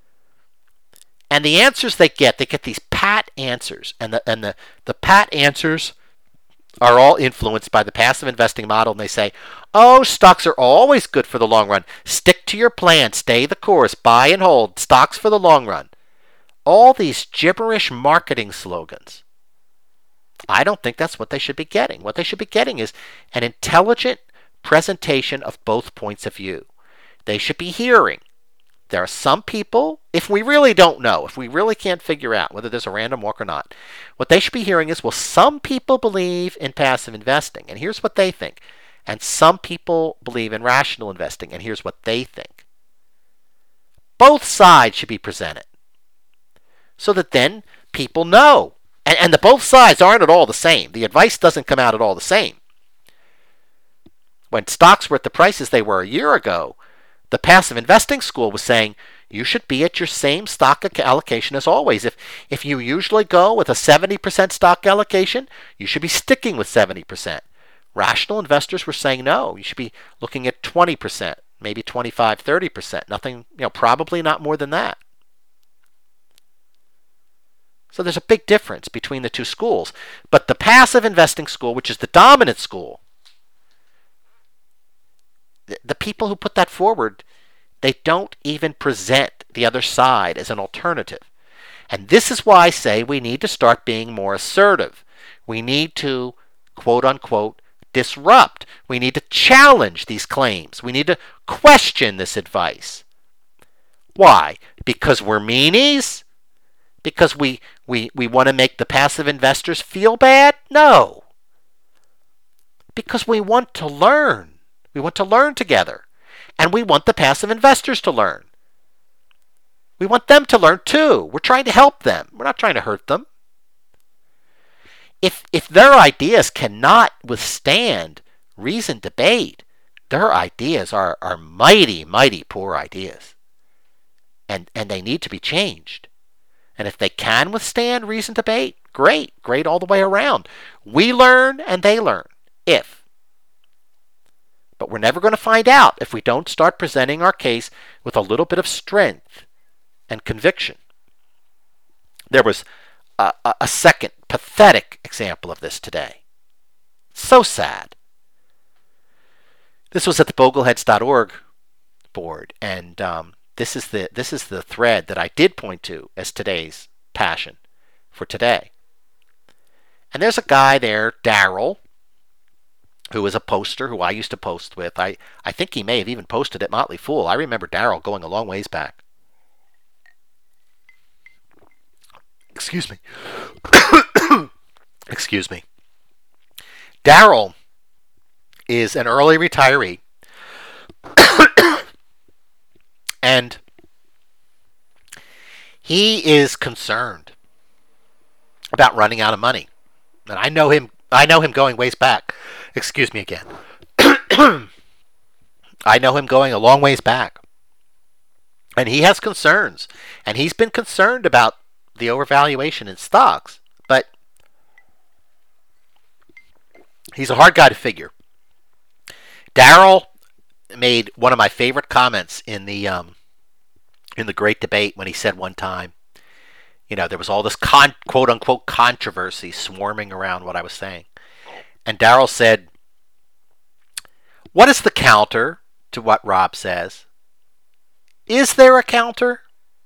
And the answers they get these pat answers. And the pat answers are all influenced by the passive investing model. And they say, oh, stocks are always good for the long run. Stick to your plan. Stay the course. Buy and hold. Stocks for the long run. All these gibberish marketing slogans. I don't think that's what they should be getting. What they should be getting is an intelligent presentation of both points of view. They should be hearing. There are some people, if we really don't know, if we really can't figure out whether there's a random walk or not, what they should be hearing is, well, some people believe in passive investing, and here's what they think. And some people believe in rational investing, and here's what they think. Both sides should be presented so that then people know. And the both sides aren't at all the same. The advice doesn't come out at all the same. When stocks were at the prices they were a year ago, the passive investing school was saying you should be at your same stock allocation as always. If you usually go with a 70% stock allocation, you should be sticking with 70%. Rational investors were saying no, you should be looking at 20%, maybe 25, 30%. Nothing, probably not more than that. So there's a big difference between the two schools. But the passive investing school, which is the dominant school, the people who put that forward, they don't even present the other side as an alternative. And this is why I say we need to start being more assertive. We need to, quote unquote, disrupt. We need to challenge these claims. We need to question this advice. Why? Because we're meanies? Because we want to make the passive investors feel bad? No. Because we want to learn. We want to learn together. And we want the passive investors to learn. We want them to learn too. We're trying to help them. We're not trying to hurt them. If their ideas cannot withstand reasoned debate, their ideas are mighty, mighty poor ideas. And they need to be changed. And if they can withstand reasoned debate, great all the way around. We learn and they learn. But we're never going to find out if we don't start presenting our case with a little bit of strength and conviction. There was a second pathetic example of this today. So sad. This was at the bogleheads.org board, and this is the thread that I did point to as today's passion for today. And there's a guy there, Daryl, who is a poster who I used to post with. I think he may have even posted at Motley Fool. I remember Daryl going a long ways back. Excuse me. Excuse me. Daryl is an early retiree, and he is concerned about running out of money. And I know him going ways back. Excuse me again. I know him going a long ways back. And he has concerns. And he's been concerned about the overvaluation in stocks. But he's a hard guy to figure. Daryl made one of my favorite comments in the great debate when he said one time, there was all this quote-unquote controversy swarming around what I was saying. And Daryl said, what is the counter to what Rob says? Is there a counter?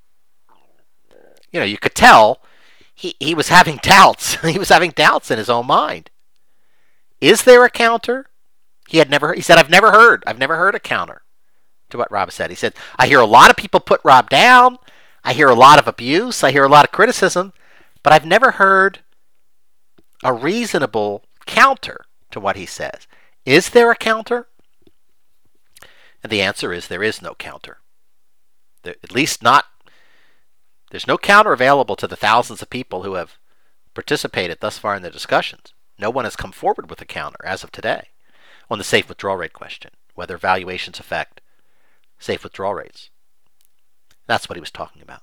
You could tell he was having doubts. He was having doubts in his own mind. Is there a counter? He said, I've never heard a counter to what Rob said. He said, I hear a lot of people put Rob down. I hear a lot of abuse. I hear a lot of criticism, but I've never heard a reasonable counter to what he says. Is there a counter? And the answer is there is no counter. At least not. There's no counter available to the thousands of people who have participated thus far in the discussions. No one has come forward with a counter as of today on the safe withdrawal rate question, whether valuations affect safe withdrawal rates. That's what he was talking about.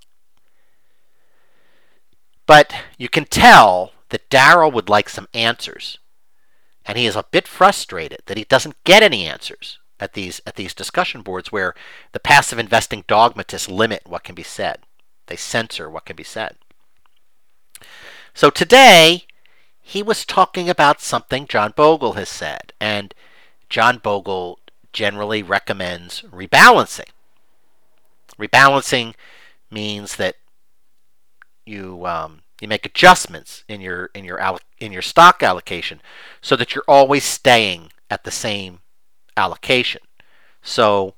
But you can tell that Daryl would like some answers. And he is a bit frustrated that he doesn't get any answers at these discussion boards where the passive investing dogmatists limit what can be said. They censor what can be said. So today, he was talking about something John Bogle has said. And John Bogle generally recommends rebalancing. Rebalancing means that you make adjustments in your stock allocation so that you're always staying at the same allocation. So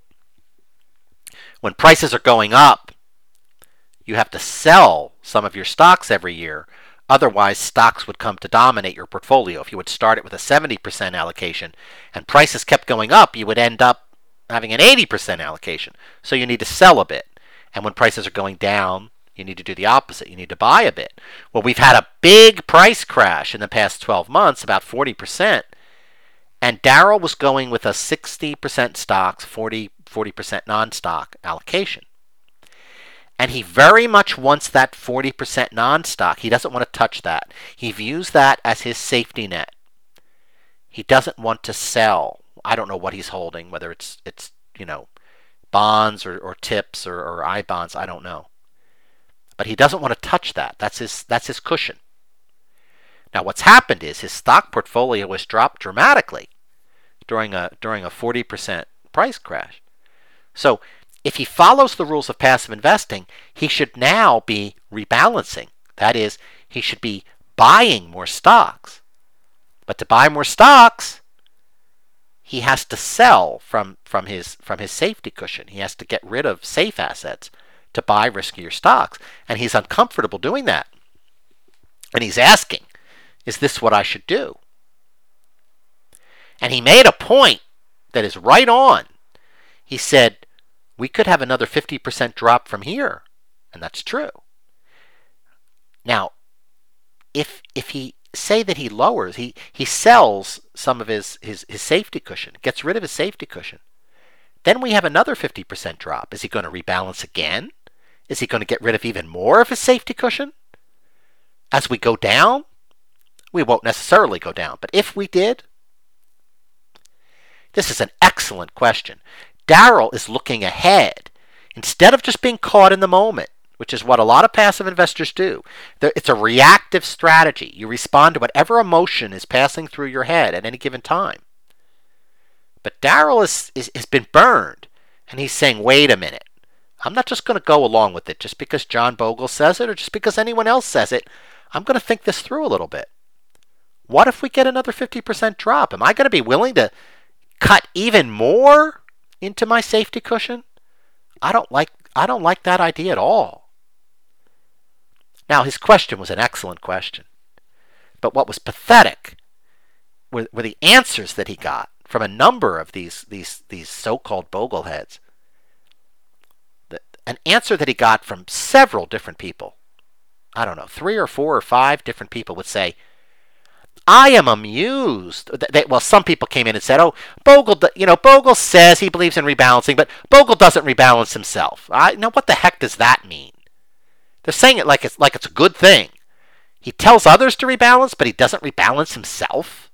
when prices are going up, you have to sell some of your stocks every year. Otherwise, stocks would come to dominate your portfolio. If you would start it with a 70% allocation and prices kept going up, you would end up having an 80% allocation. So you need to sell a bit. And when prices are going down, you need to do the opposite. You need to buy a bit. Well, we've had a big price crash in the past 12 months, about 40%. And Daryl was going with a 60% stocks, 40% non-stock allocation. And he very much wants that 40% non-stock. He doesn't want to touch that. He views that as his safety net. He doesn't want to sell. I don't know what he's holding, whether it's bonds or tips or I bonds. I don't know. But he doesn't want to touch that. That's his cushion. Now what's happened is his stock portfolio has dropped dramatically during a 40% price crash. So if he follows the rules of passive investing, he should now be rebalancing. That is, he should be buying more stocks. But to buy more stocks, he has to sell from his safety cushion. He has to get rid of safe assets to buy riskier stocks. And he's uncomfortable doing that. And he's asking, is this what I should do? And he made a point that is right on. He said, we could have another 50% drop from here. And that's true. Now, if he say that he lowers, he sells some of his safety cushion, gets rid of his safety cushion, then we have another 50% drop. Is he going to rebalance again? Is he going to get rid of even more of his safety cushion? As we go down? We won't necessarily go down, but if we did? This is an excellent question. Daryl is looking ahead instead of just being caught in the moment, which is what a lot of passive investors do. It's a reactive strategy. You respond to whatever emotion is passing through your head at any given time. But Darryl has been burned, and he's saying, wait a minute. I'm not just going to go along with it just because John Bogle says it or just because anyone else says it. I'm going to think this through a little bit. What if we get another 50% drop? Am I going to be willing to cut even more into my safety cushion? I don't like that idea at all. Now, his question was an excellent question. But what was pathetic were the answers that he got from a number of these so-called Bogleheads. An answer that he got from several different people. I don't know, 3 or 4 or 5 different people would say, I am amused. Well, some people came in and said, "Oh, Bogle says he believes in rebalancing, but Bogle doesn't rebalance himself." Now, what the heck does that mean? They're saying it like it's a good thing. He tells others to rebalance, but he doesn't rebalance himself.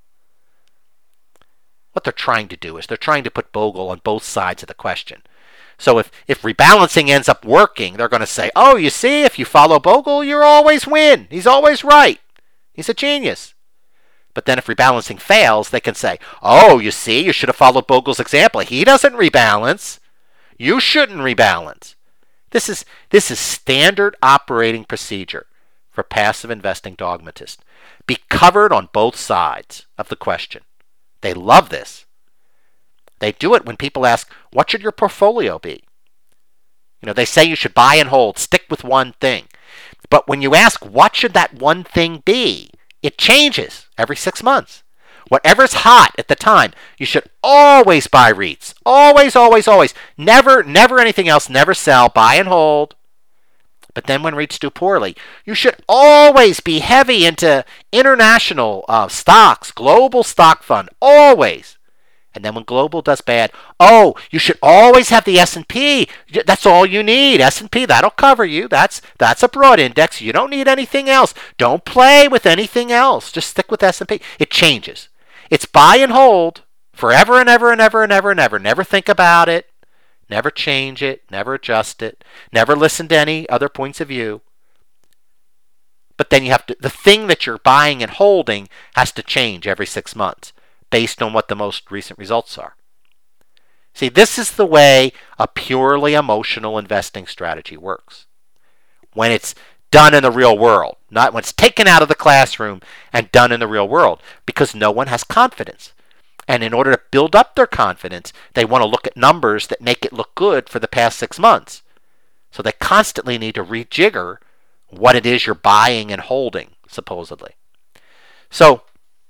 What they're trying to do is they're trying to put Bogle on both sides of the question. So if rebalancing ends up working, they're going to say, "Oh, you see, if you follow Bogle, you always win. He's always right. He's a genius." But then if rebalancing fails, they can say, "Oh, you see, you should have followed Bogle's example. He doesn't rebalance. You shouldn't rebalance." This is standard operating procedure for passive investing dogmatists. Be covered on both sides of the question. They love this. They do it when people ask, "What should your portfolio be?" They say you should buy and hold, stick with one thing. But when you ask, what should that one thing be? It changes every 6 months. Whatever's hot at the time, you should always buy REITs. Always, always, always. Never anything else. Never sell. Buy and hold. But then when REITs do poorly, you should always be heavy into international stocks, global stock fund. Always. And then when global does bad, oh, you should always have the S&P. That's all you need. S&P, that'll cover you. That's a broad index. You don't need anything else. Don't play with anything else. Just stick with S&P. It changes. It's buy and hold forever and ever and ever and ever and ever. Never think about it. Never change it. Never adjust it. Never listen to any other points of view. But then the thing that you're buying and holding has to change every 6 months, based on what the most recent results are. See, this is the way a purely emotional investing strategy works. When it's done in the real world, not when it's taken out of the classroom and done in the real world, because no one has confidence. And in order to build up their confidence, they want to look at numbers that make it look good for the past 6 months. So they constantly need to rejigger what it is you're buying and holding, supposedly. So,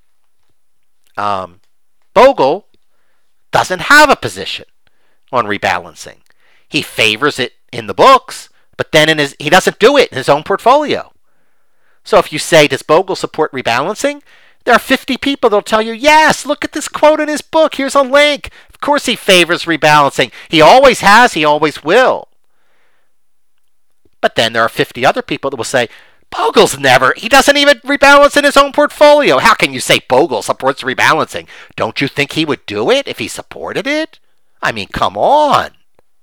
Bogle doesn't have a position on rebalancing. He favors it in the books, but then he doesn't do it in his own portfolio. So if you say, does Bogle support rebalancing? There are 50 people that'll tell you, yes, look at this quote in his book. Here's a link. Of course he favors rebalancing. He always has, he always will. But then there are 50 other people that will say, he doesn't even rebalance in his own portfolio. How can you say Bogle supports rebalancing? Don't you think he would do it if he supported it? I mean, come on.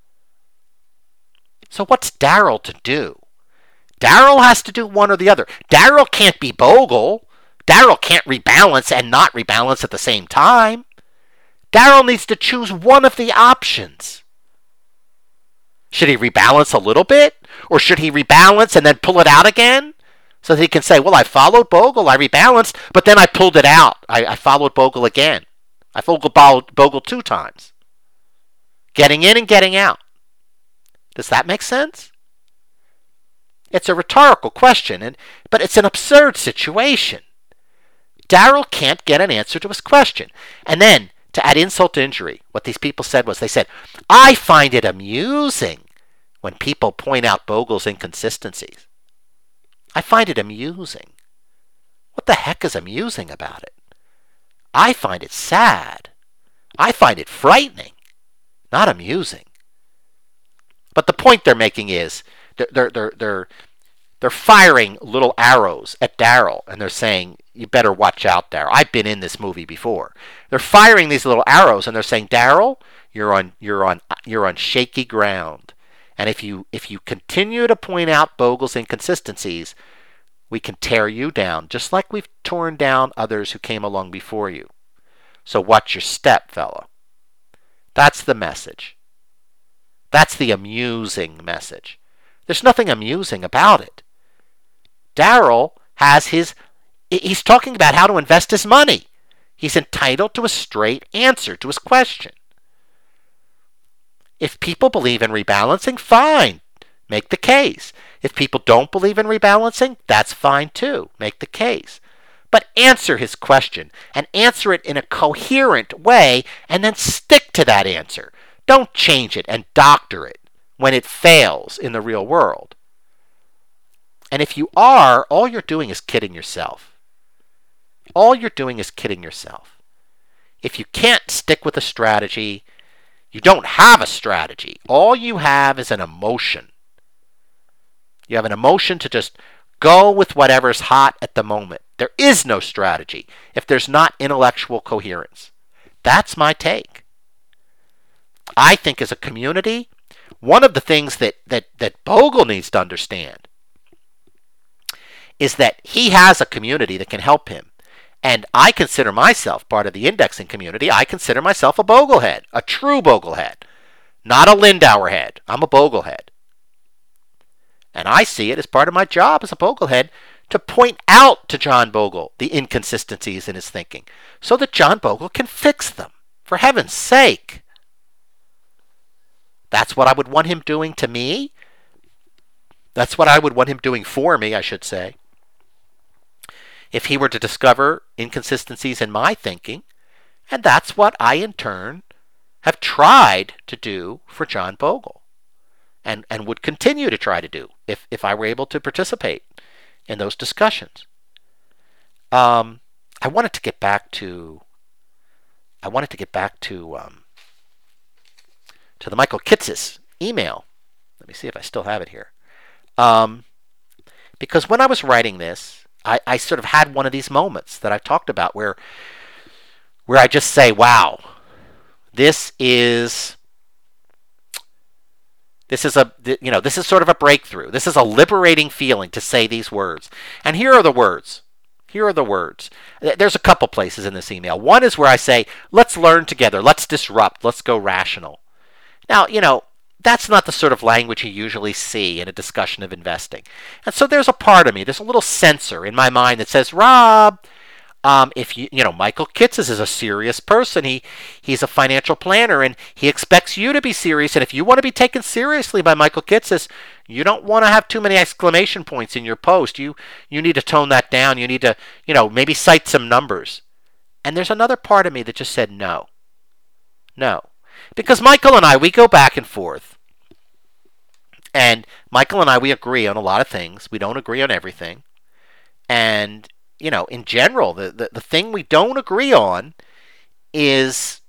So what's Darryl to do? Darryl has to do one or the other. Darryl can't be Bogle. Darryl can't rebalance and not rebalance at the same time. Darryl needs to choose one of the options. Should he rebalance a little bit? Or should he rebalance and then pull it out again? So that he can say, well, I followed Bogle, I rebalanced, but then I pulled it out. I followed Bogle again. I followed Bogle 2 times. Getting in and getting out. Does that make sense? It's a rhetorical question, but it's an absurd situation. Darryl can't get an answer to his question. And then, to add insult to injury, what these people said was, they said, I find it amusing when people point out Bogle's inconsistencies. I find it amusing. What the heck is amusing about it? I find it sad. I find it frightening, not amusing. But the point they're making is they're firing little arrows at Darryl, and they're saying, you better watch out, Darryl. I've been in this movie before. They're firing these little arrows, and they're saying, Darryl, you're on shaky ground. And if you continue to point out Bogle's inconsistencies, we can tear you down, just like we've torn down others who came along before you. So what's your step, fellow? That's the message. That's the amusing message. There's nothing amusing about it. Daryl has he's talking about how to invest his money. He's entitled to a straight answer to his question. If people believe in rebalancing, fine. Make the case. If people don't believe in rebalancing, that's fine too. Make the case. But answer his question and answer it in a coherent way and then stick to that answer. Don't change it and doctor it when it fails in the real world. And if you are, all you're doing is kidding yourself. All you're doing is kidding yourself. If you can't stick with a strategy, you don't have a strategy. All you have is an emotion. You have an emotion to just go with whatever's hot at the moment. There is no strategy if there's not intellectual coherence. That's my take. I think as a community, one of the things that Bogle needs to understand is that he has a community that can help him. And I consider myself part of the indexing community. I consider myself a Boglehead, a true Boglehead, not a Lindauer head. I'm a Boglehead. And I see it as part of my job as a Boglehead to point out to John Bogle the inconsistencies in his thinking so that John Bogle can fix them, for heaven's sake. That's what I would want him doing to me. That's what I would want him doing for me, I should say. If he were to discover inconsistencies in my thinking, and that's what I in turn have tried to do for John Bogle and would continue to try to do if I were able to participate in those discussions. I wanted to get back to the Michael Kitces email. Let me see if I still have it here. Because when I was writing this, I sort of had one of these moments that I've talked about where I just say, wow, this is sort of a breakthrough. This is a liberating feeling to say these words. And here are the words. There's a couple places in this email. One is where I say, let's learn together. Let's disrupt. Let's go rational. Now, that's not the sort of language you usually see in a discussion of investing. And so there's a part of me, there's a little sensor in my mind that says, Rob, if Michael Kitces is a serious person. He's a financial planner, and he expects you to be serious. And if you want to be taken seriously by Michael Kitces, you don't want to have too many exclamation points in your post. You need to tone that down. You need to, maybe cite some numbers. And there's another part of me that just said no. Because Michael and I, we go back and forth. And Michael and I, we agree on a lot of things. We don't agree on everything. And, in general, the thing we don't agree on is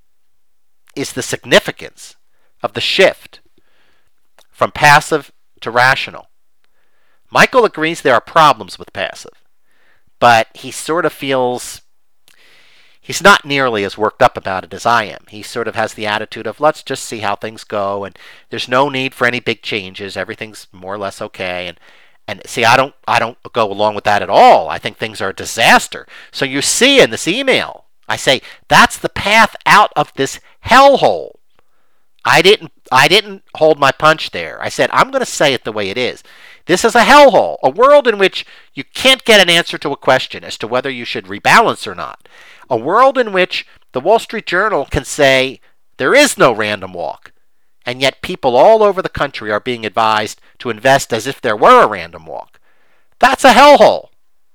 the significance of the shift from passive to rational. Michael agrees there are problems with passive, but he sort of feels he's not nearly as worked up about it as I am. He sort of has the attitude of, let's just see how things go, and there's no need for any big changes. Everything's more or less okay. And see, I don't go along with that at all. I think things are a disaster. So you see in this email, I say, that's the path out of this hellhole. I didn't hold my punch there. I said, I'm going to say it the way it is. This is a hellhole, a world in which you can't get an answer to a question as to whether you should rebalance or not. A world in which the Wall Street Journal can say there is no random walk, and yet people all over the country are being advised to invest as if there were a random walk. That's a hellhole.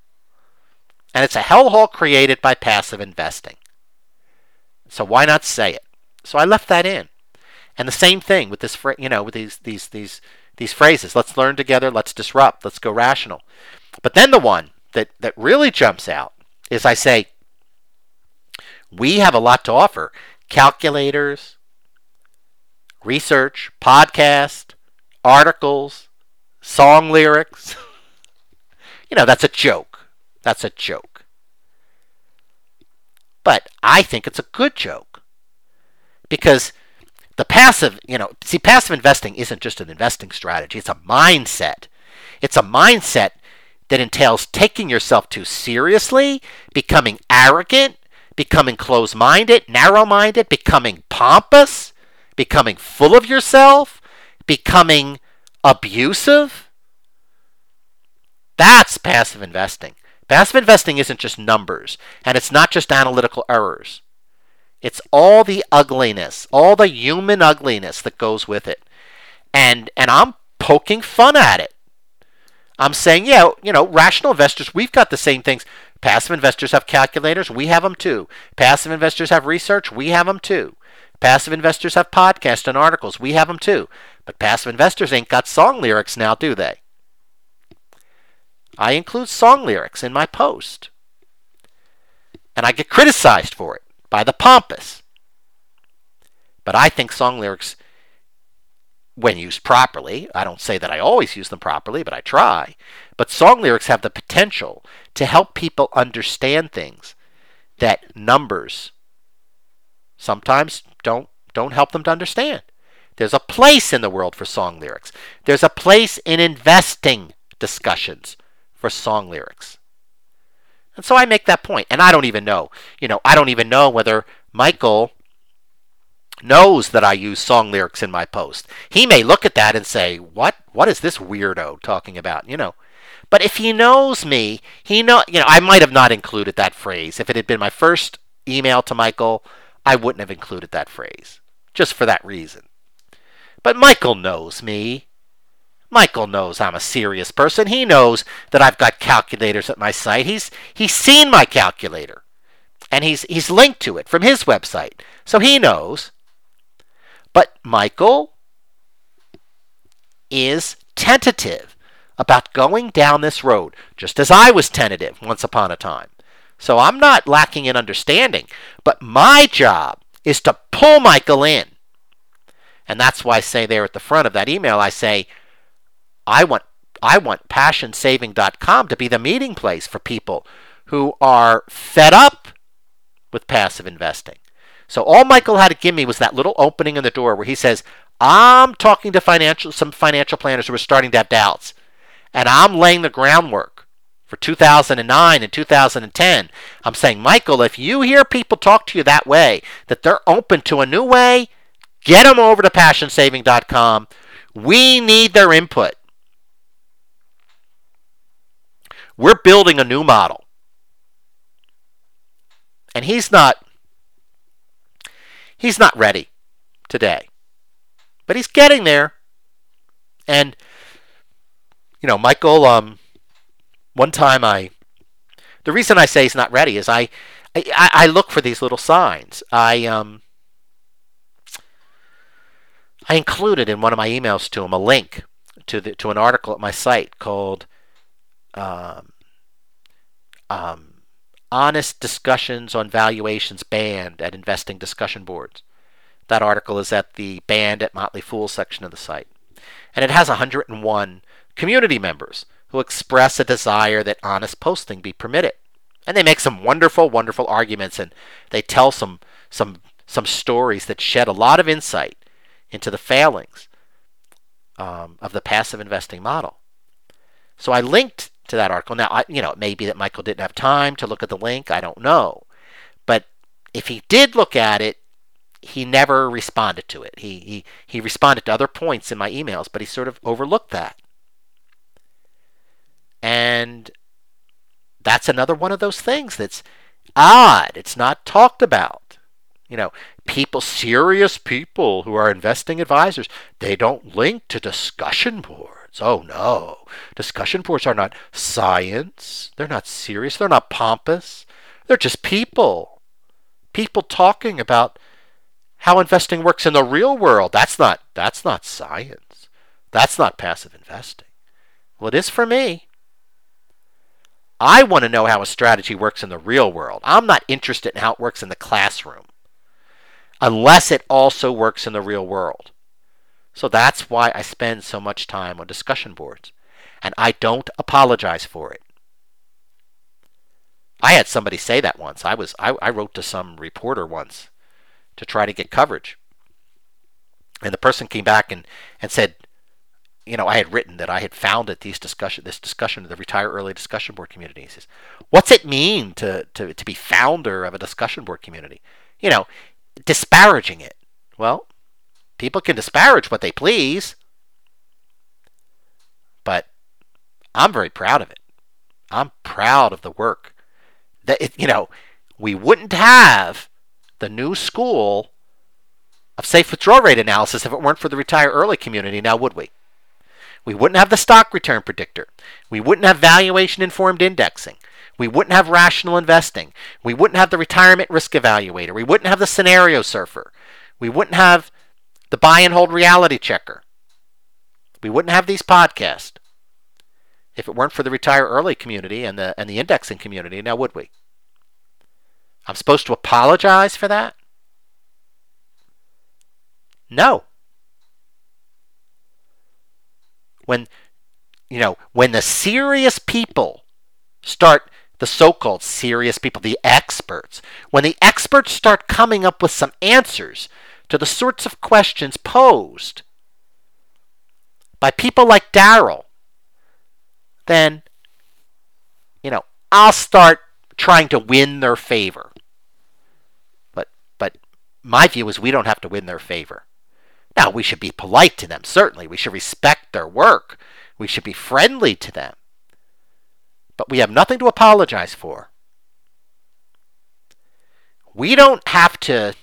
And it's a hellhole created by passive investing. So why not say it? So I left that in. And the same thing with this, with these phrases. Let's learn together. Let's disrupt. Let's go rational. But then the one that really jumps out is I say, we have a lot to offer. Calculators, research, podcast, articles, song lyrics. That's a joke. That's a joke. But I think it's a good joke. Because the passive investing isn't just an investing strategy. It's a mindset. It's a mindset that entails taking yourself too seriously, becoming arrogant, becoming closed-minded, narrow-minded, becoming pompous, becoming full of yourself, becoming abusive. That's passive investing. Passive investing isn't just numbers, and it's not just analytical errors. It's all the ugliness, all the human ugliness that goes with it. And I'm poking fun at it. I'm saying, yeah, rational investors, we've got the same things. Passive investors have calculators. We have them too. Passive investors have research. We have them too. Passive investors have podcasts and articles. We have them too. But passive investors ain't got song lyrics now, do they? I include song lyrics in my post. And I get criticized for it by the pompous. But I think song lyrics, when used properly, I don't say that I always use them properly, but I try. But song lyrics have the potential to help people understand things that numbers sometimes don't help them to understand. There's a place in the world for song lyrics. There's a place in investing discussions for song lyrics. And so I make that point. And I don't even know. I don't even know whether Michael knows that I use song lyrics in my post. He may look at that and say, what is this weirdo talking about? But if he knows me, I might have not included that phrase. If it had been my first email to Michael, I wouldn't have included that phrase, just for that reason. But Michael knows me. Michael knows I'm a serious person. He knows that I've got calculators at my site. He's seen my calculator, and he's linked to it from his website, so he knows. But Michael is tentative about going down this road, just as I was tentative once upon a time. So I'm not lacking in understanding, but my job is to pull Michael in. And that's why I say there at the front of that email, I say, I want PassionSaving.com to be the meeting place for people who are fed up with passive investing. So all Michael had to give me was that little opening in the door where he says, I'm talking to some financial planners who are starting to have doubts. And I'm laying the groundwork for 2009 and 2010. I'm saying, Michael, if you hear people talk to you that way, that they're open to a new way, get them over to PassionSaving.com. We need their input. We're building a new model. And he's not ready today. But he's getting there. And Michael, one time the reason I say he's not ready is I look for these little signs. I included in one of my emails to him a link to an article at my site called Honest Discussions on Valuations Banned at Investing Discussion Boards. That article is at the Banned at Motley Fool section of the site. And it has 101 community members who express a desire that honest posting be permitted. And they make some wonderful, wonderful arguments, and they tell some stories that shed a lot of insight into the failings of the passive investing model. So I linked to that article. Now, it may be that Michael didn't have time to look at the link. I don't know. But if he did look at it, he never responded to it. He responded to other points in my emails, but he sort of overlooked that. And that's another one of those things that's odd. It's not talked about. Serious people who are investing advisors, they don't link to discussion boards. Oh no. Discussion boards are not science. They're not serious. They're not pompous. They're just people. People talking about how investing works in the real world. That's not science. That's not passive investing. Well, it is for me. I want to know how a strategy works in the real world. I'm not interested in how it works in the classroom, unless it also works in the real world. So that's why I spend so much time on discussion boards. And I don't apologize for it. I had somebody say that once. I wrote to some reporter once to try to get coverage. And the person came back and said, I had written that I had founded this discussion of the Retire Early discussion board community. He says, what's it mean to be founder of a discussion board community? Disparaging it. Well, people can disparage what they please, but I'm very proud of it. I'm proud of the work. We wouldn't have the new school of safe withdrawal rate analysis if it weren't for the Retire Early community, now would we? We wouldn't have the stock return predictor. We wouldn't have valuation informed indexing. We wouldn't have rational investing. We wouldn't have the retirement risk evaluator. We wouldn't have the scenario surfer. We wouldn't have the buy and hold reality checker. We wouldn't have these podcasts if it weren't for the Retire Early community and the indexing community, now would we? I'm supposed to apologize for that? No. When the serious people start, the so-called serious people, the experts, when the experts start coming up with some answers to the sorts of questions posed by people like Daryl, then, I'll start trying to win their favor. But my view is we don't have to win their favor. Now, we should be polite to them, certainly. We should respect their work. We should be friendly to them. But we have nothing to apologize for. We don't have to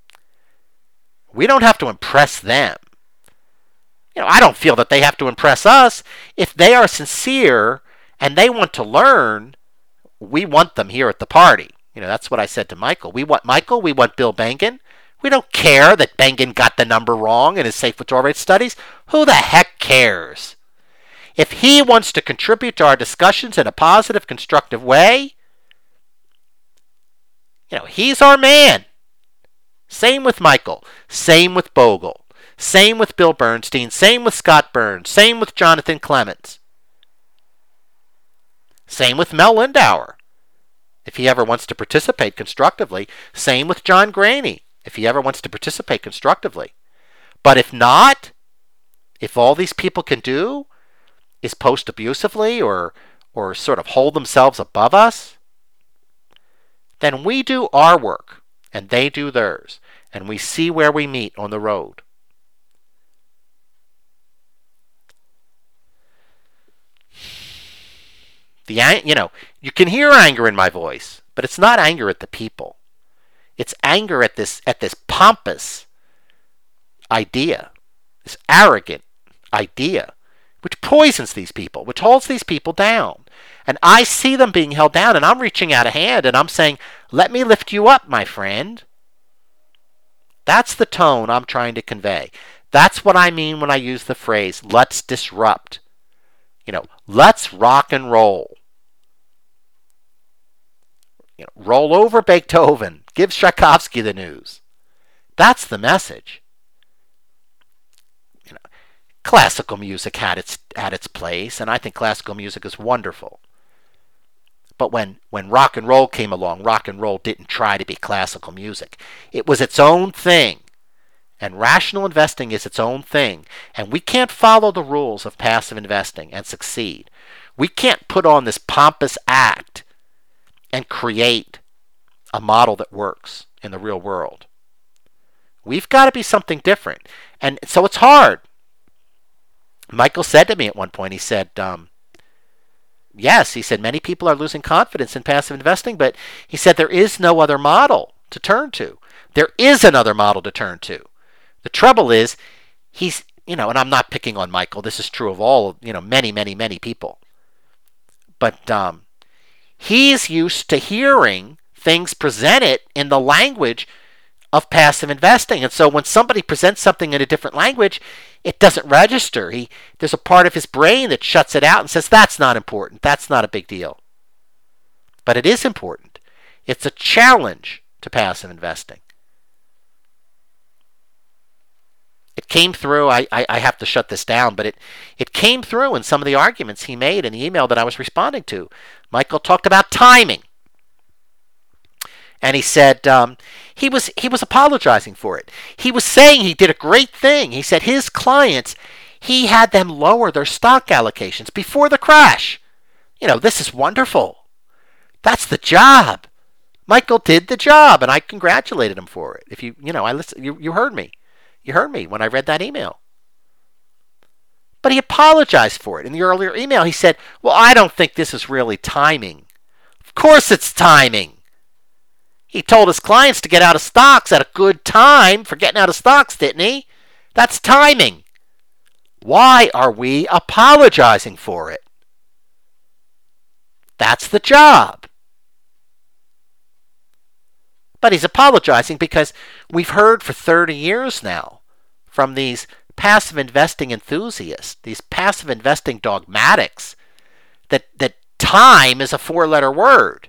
impress them. I don't feel that they have to impress us. If they are sincere and they want to learn, we want them here at the party. That's what I said to Michael. We want Michael. We want Bill Bengen. We don't care that Bengen got the number wrong in his safe withdrawal rate studies. Who the heck cares? If he wants to contribute to our discussions in a positive, constructive way, he's our man. Same with Michael. Same with Bogle. Same with Bill Bernstein. Same with Scott Burns. Same with Jonathan Clements. Same with Mel Lindauer, if he ever wants to participate constructively. Same with John Graney, if he ever wants to participate constructively. But if not, if all these people can do is post abusively or sort of hold themselves above us, then we do our work and they do theirs, and we see where we meet on the road. You can hear anger in my voice, but it's not anger at the people. It's anger at this pompous idea, this arrogant idea, which poisons these people, which holds these people down. And I see them being held down, and I'm reaching out a hand, and I'm saying, let me lift you up, my friend. That's the tone I'm trying to convey. That's what I mean when I use the phrase, let's disrupt. Let's rock and roll. Roll over Beethoven. Give Tchaikovsky the news. That's the message. Classical music had its place, and I think classical music is wonderful. But when rock and roll came along, rock and roll didn't try to be classical music. It was its own thing. And rational investing is its own thing. And we can't follow the rules of passive investing and succeed. We can't put on this pompous act and create a model that works in the real world. We've got to be something different. And so it's hard. Michael said to me at one point, he said, yes, he said, many people are losing confidence in passive investing, but he said there is no other model to turn to. There is another model to turn to. The trouble is, he's, and I'm not picking on Michael. This is true of all, many, many, many people. But he's used to hearing things presented in the language of passive investing. And so when somebody presents something in a different language, it doesn't register. There's a part of his brain that shuts it out and says, that's not important. That's not a big deal. But it is important. It's a challenge to passive investing. It came through, I have to shut this down, but it came through in some of the arguments he made in the email that I was responding to. Michael talked about timing. And he said he was apologizing for it. He was saying he did a great thing. He said his clients, He had them lower their stock allocations before the crash. This is wonderful. That's the job. Michael did the job, and I congratulated him for it. If I listened, you heard me. You heard me when I read that email. But he apologized for it. In the earlier email, he said, well, I don't think this is really timing. Of course it's timing. He told his clients to get out of stocks at a good time for getting out of stocks, didn't he? That's timing. Why are we apologizing for it? That's the job. But he's apologizing because we've heard for 30 years now from these passive investing enthusiasts, these passive investing dogmatics, that time is a 4-letter word.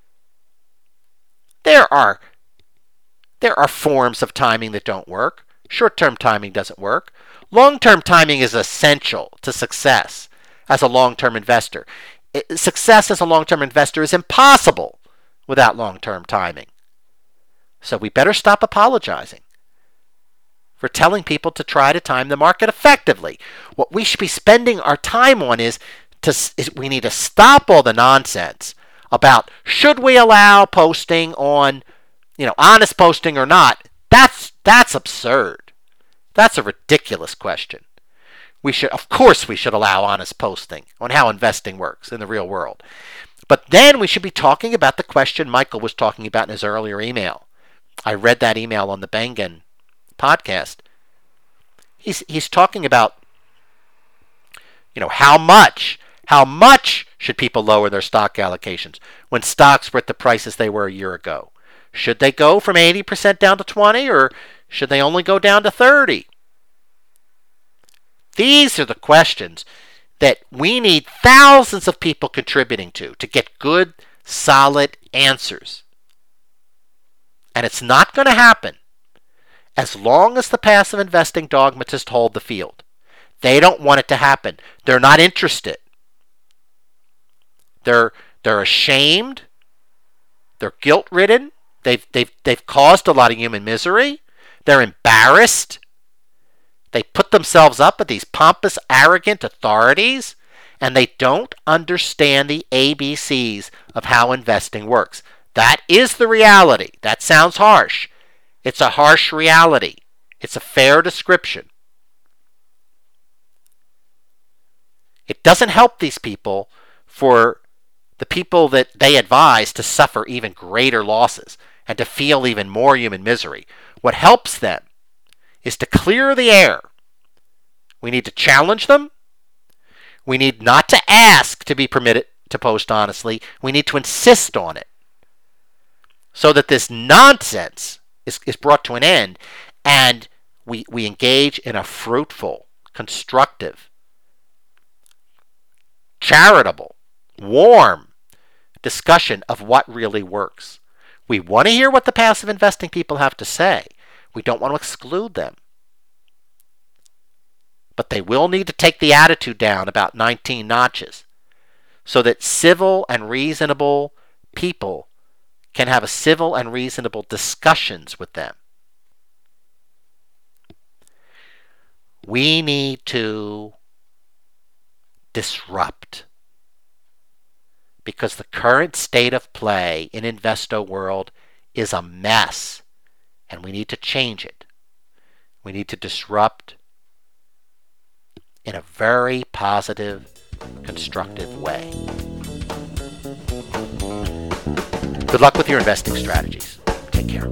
There are forms of timing that don't work. Short-term timing doesn't work. Long-term timing is essential to success as a long-term investor. Success as a long-term investor is impossible without long-term timing. So we better stop apologizing for telling people to try to time the market effectively. What we should be spending our time on is we need to stop all the nonsense about should we allow posting on, honest posting or not. That's absurd. That's a ridiculous question. Of course we should allow honest posting on how investing works in the real world. But then we should be talking about the question Michael was talking about in his earlier email. I read that email on the Bengen podcast. He's talking about, how much should people lower their stock allocations when stocks were at the prices they were a year ago? Should they go from 80% down to 20, or should they only go down to 30? These are the questions that we need thousands of people contributing to get good, solid answers. And it's not going to happen as long as the passive investing dogmatists hold the field. They don't want it to happen. They're not interested. They're ashamed. They're guilt-ridden. They've caused a lot of human misery. They're embarrassed. They put themselves up at these pompous, arrogant authorities, and they don't understand the ABCs of how investing works. That is the reality. That sounds harsh. It's a harsh reality. It's a fair description. It doesn't help these people for the people that they advise to suffer even greater losses and to feel even more human misery. What helps them is to clear the air. We need to challenge them. We need not to ask to be permitted to post honestly. We need to insist on it, so that this nonsense is brought to an end and we engage in a fruitful, constructive, charitable, warm discussion of what really works. We want to hear what the passive investing people have to say. We don't want to exclude them. But they will need to take the attitude down about 19 notches so that civil and reasonable people can have a civil and reasonable discussions with them. We need to disrupt, because the current state of play in Investo World is a mess, and we need to change it. We need to disrupt in a very positive, constructive way. Good luck with your investing strategies. Take care.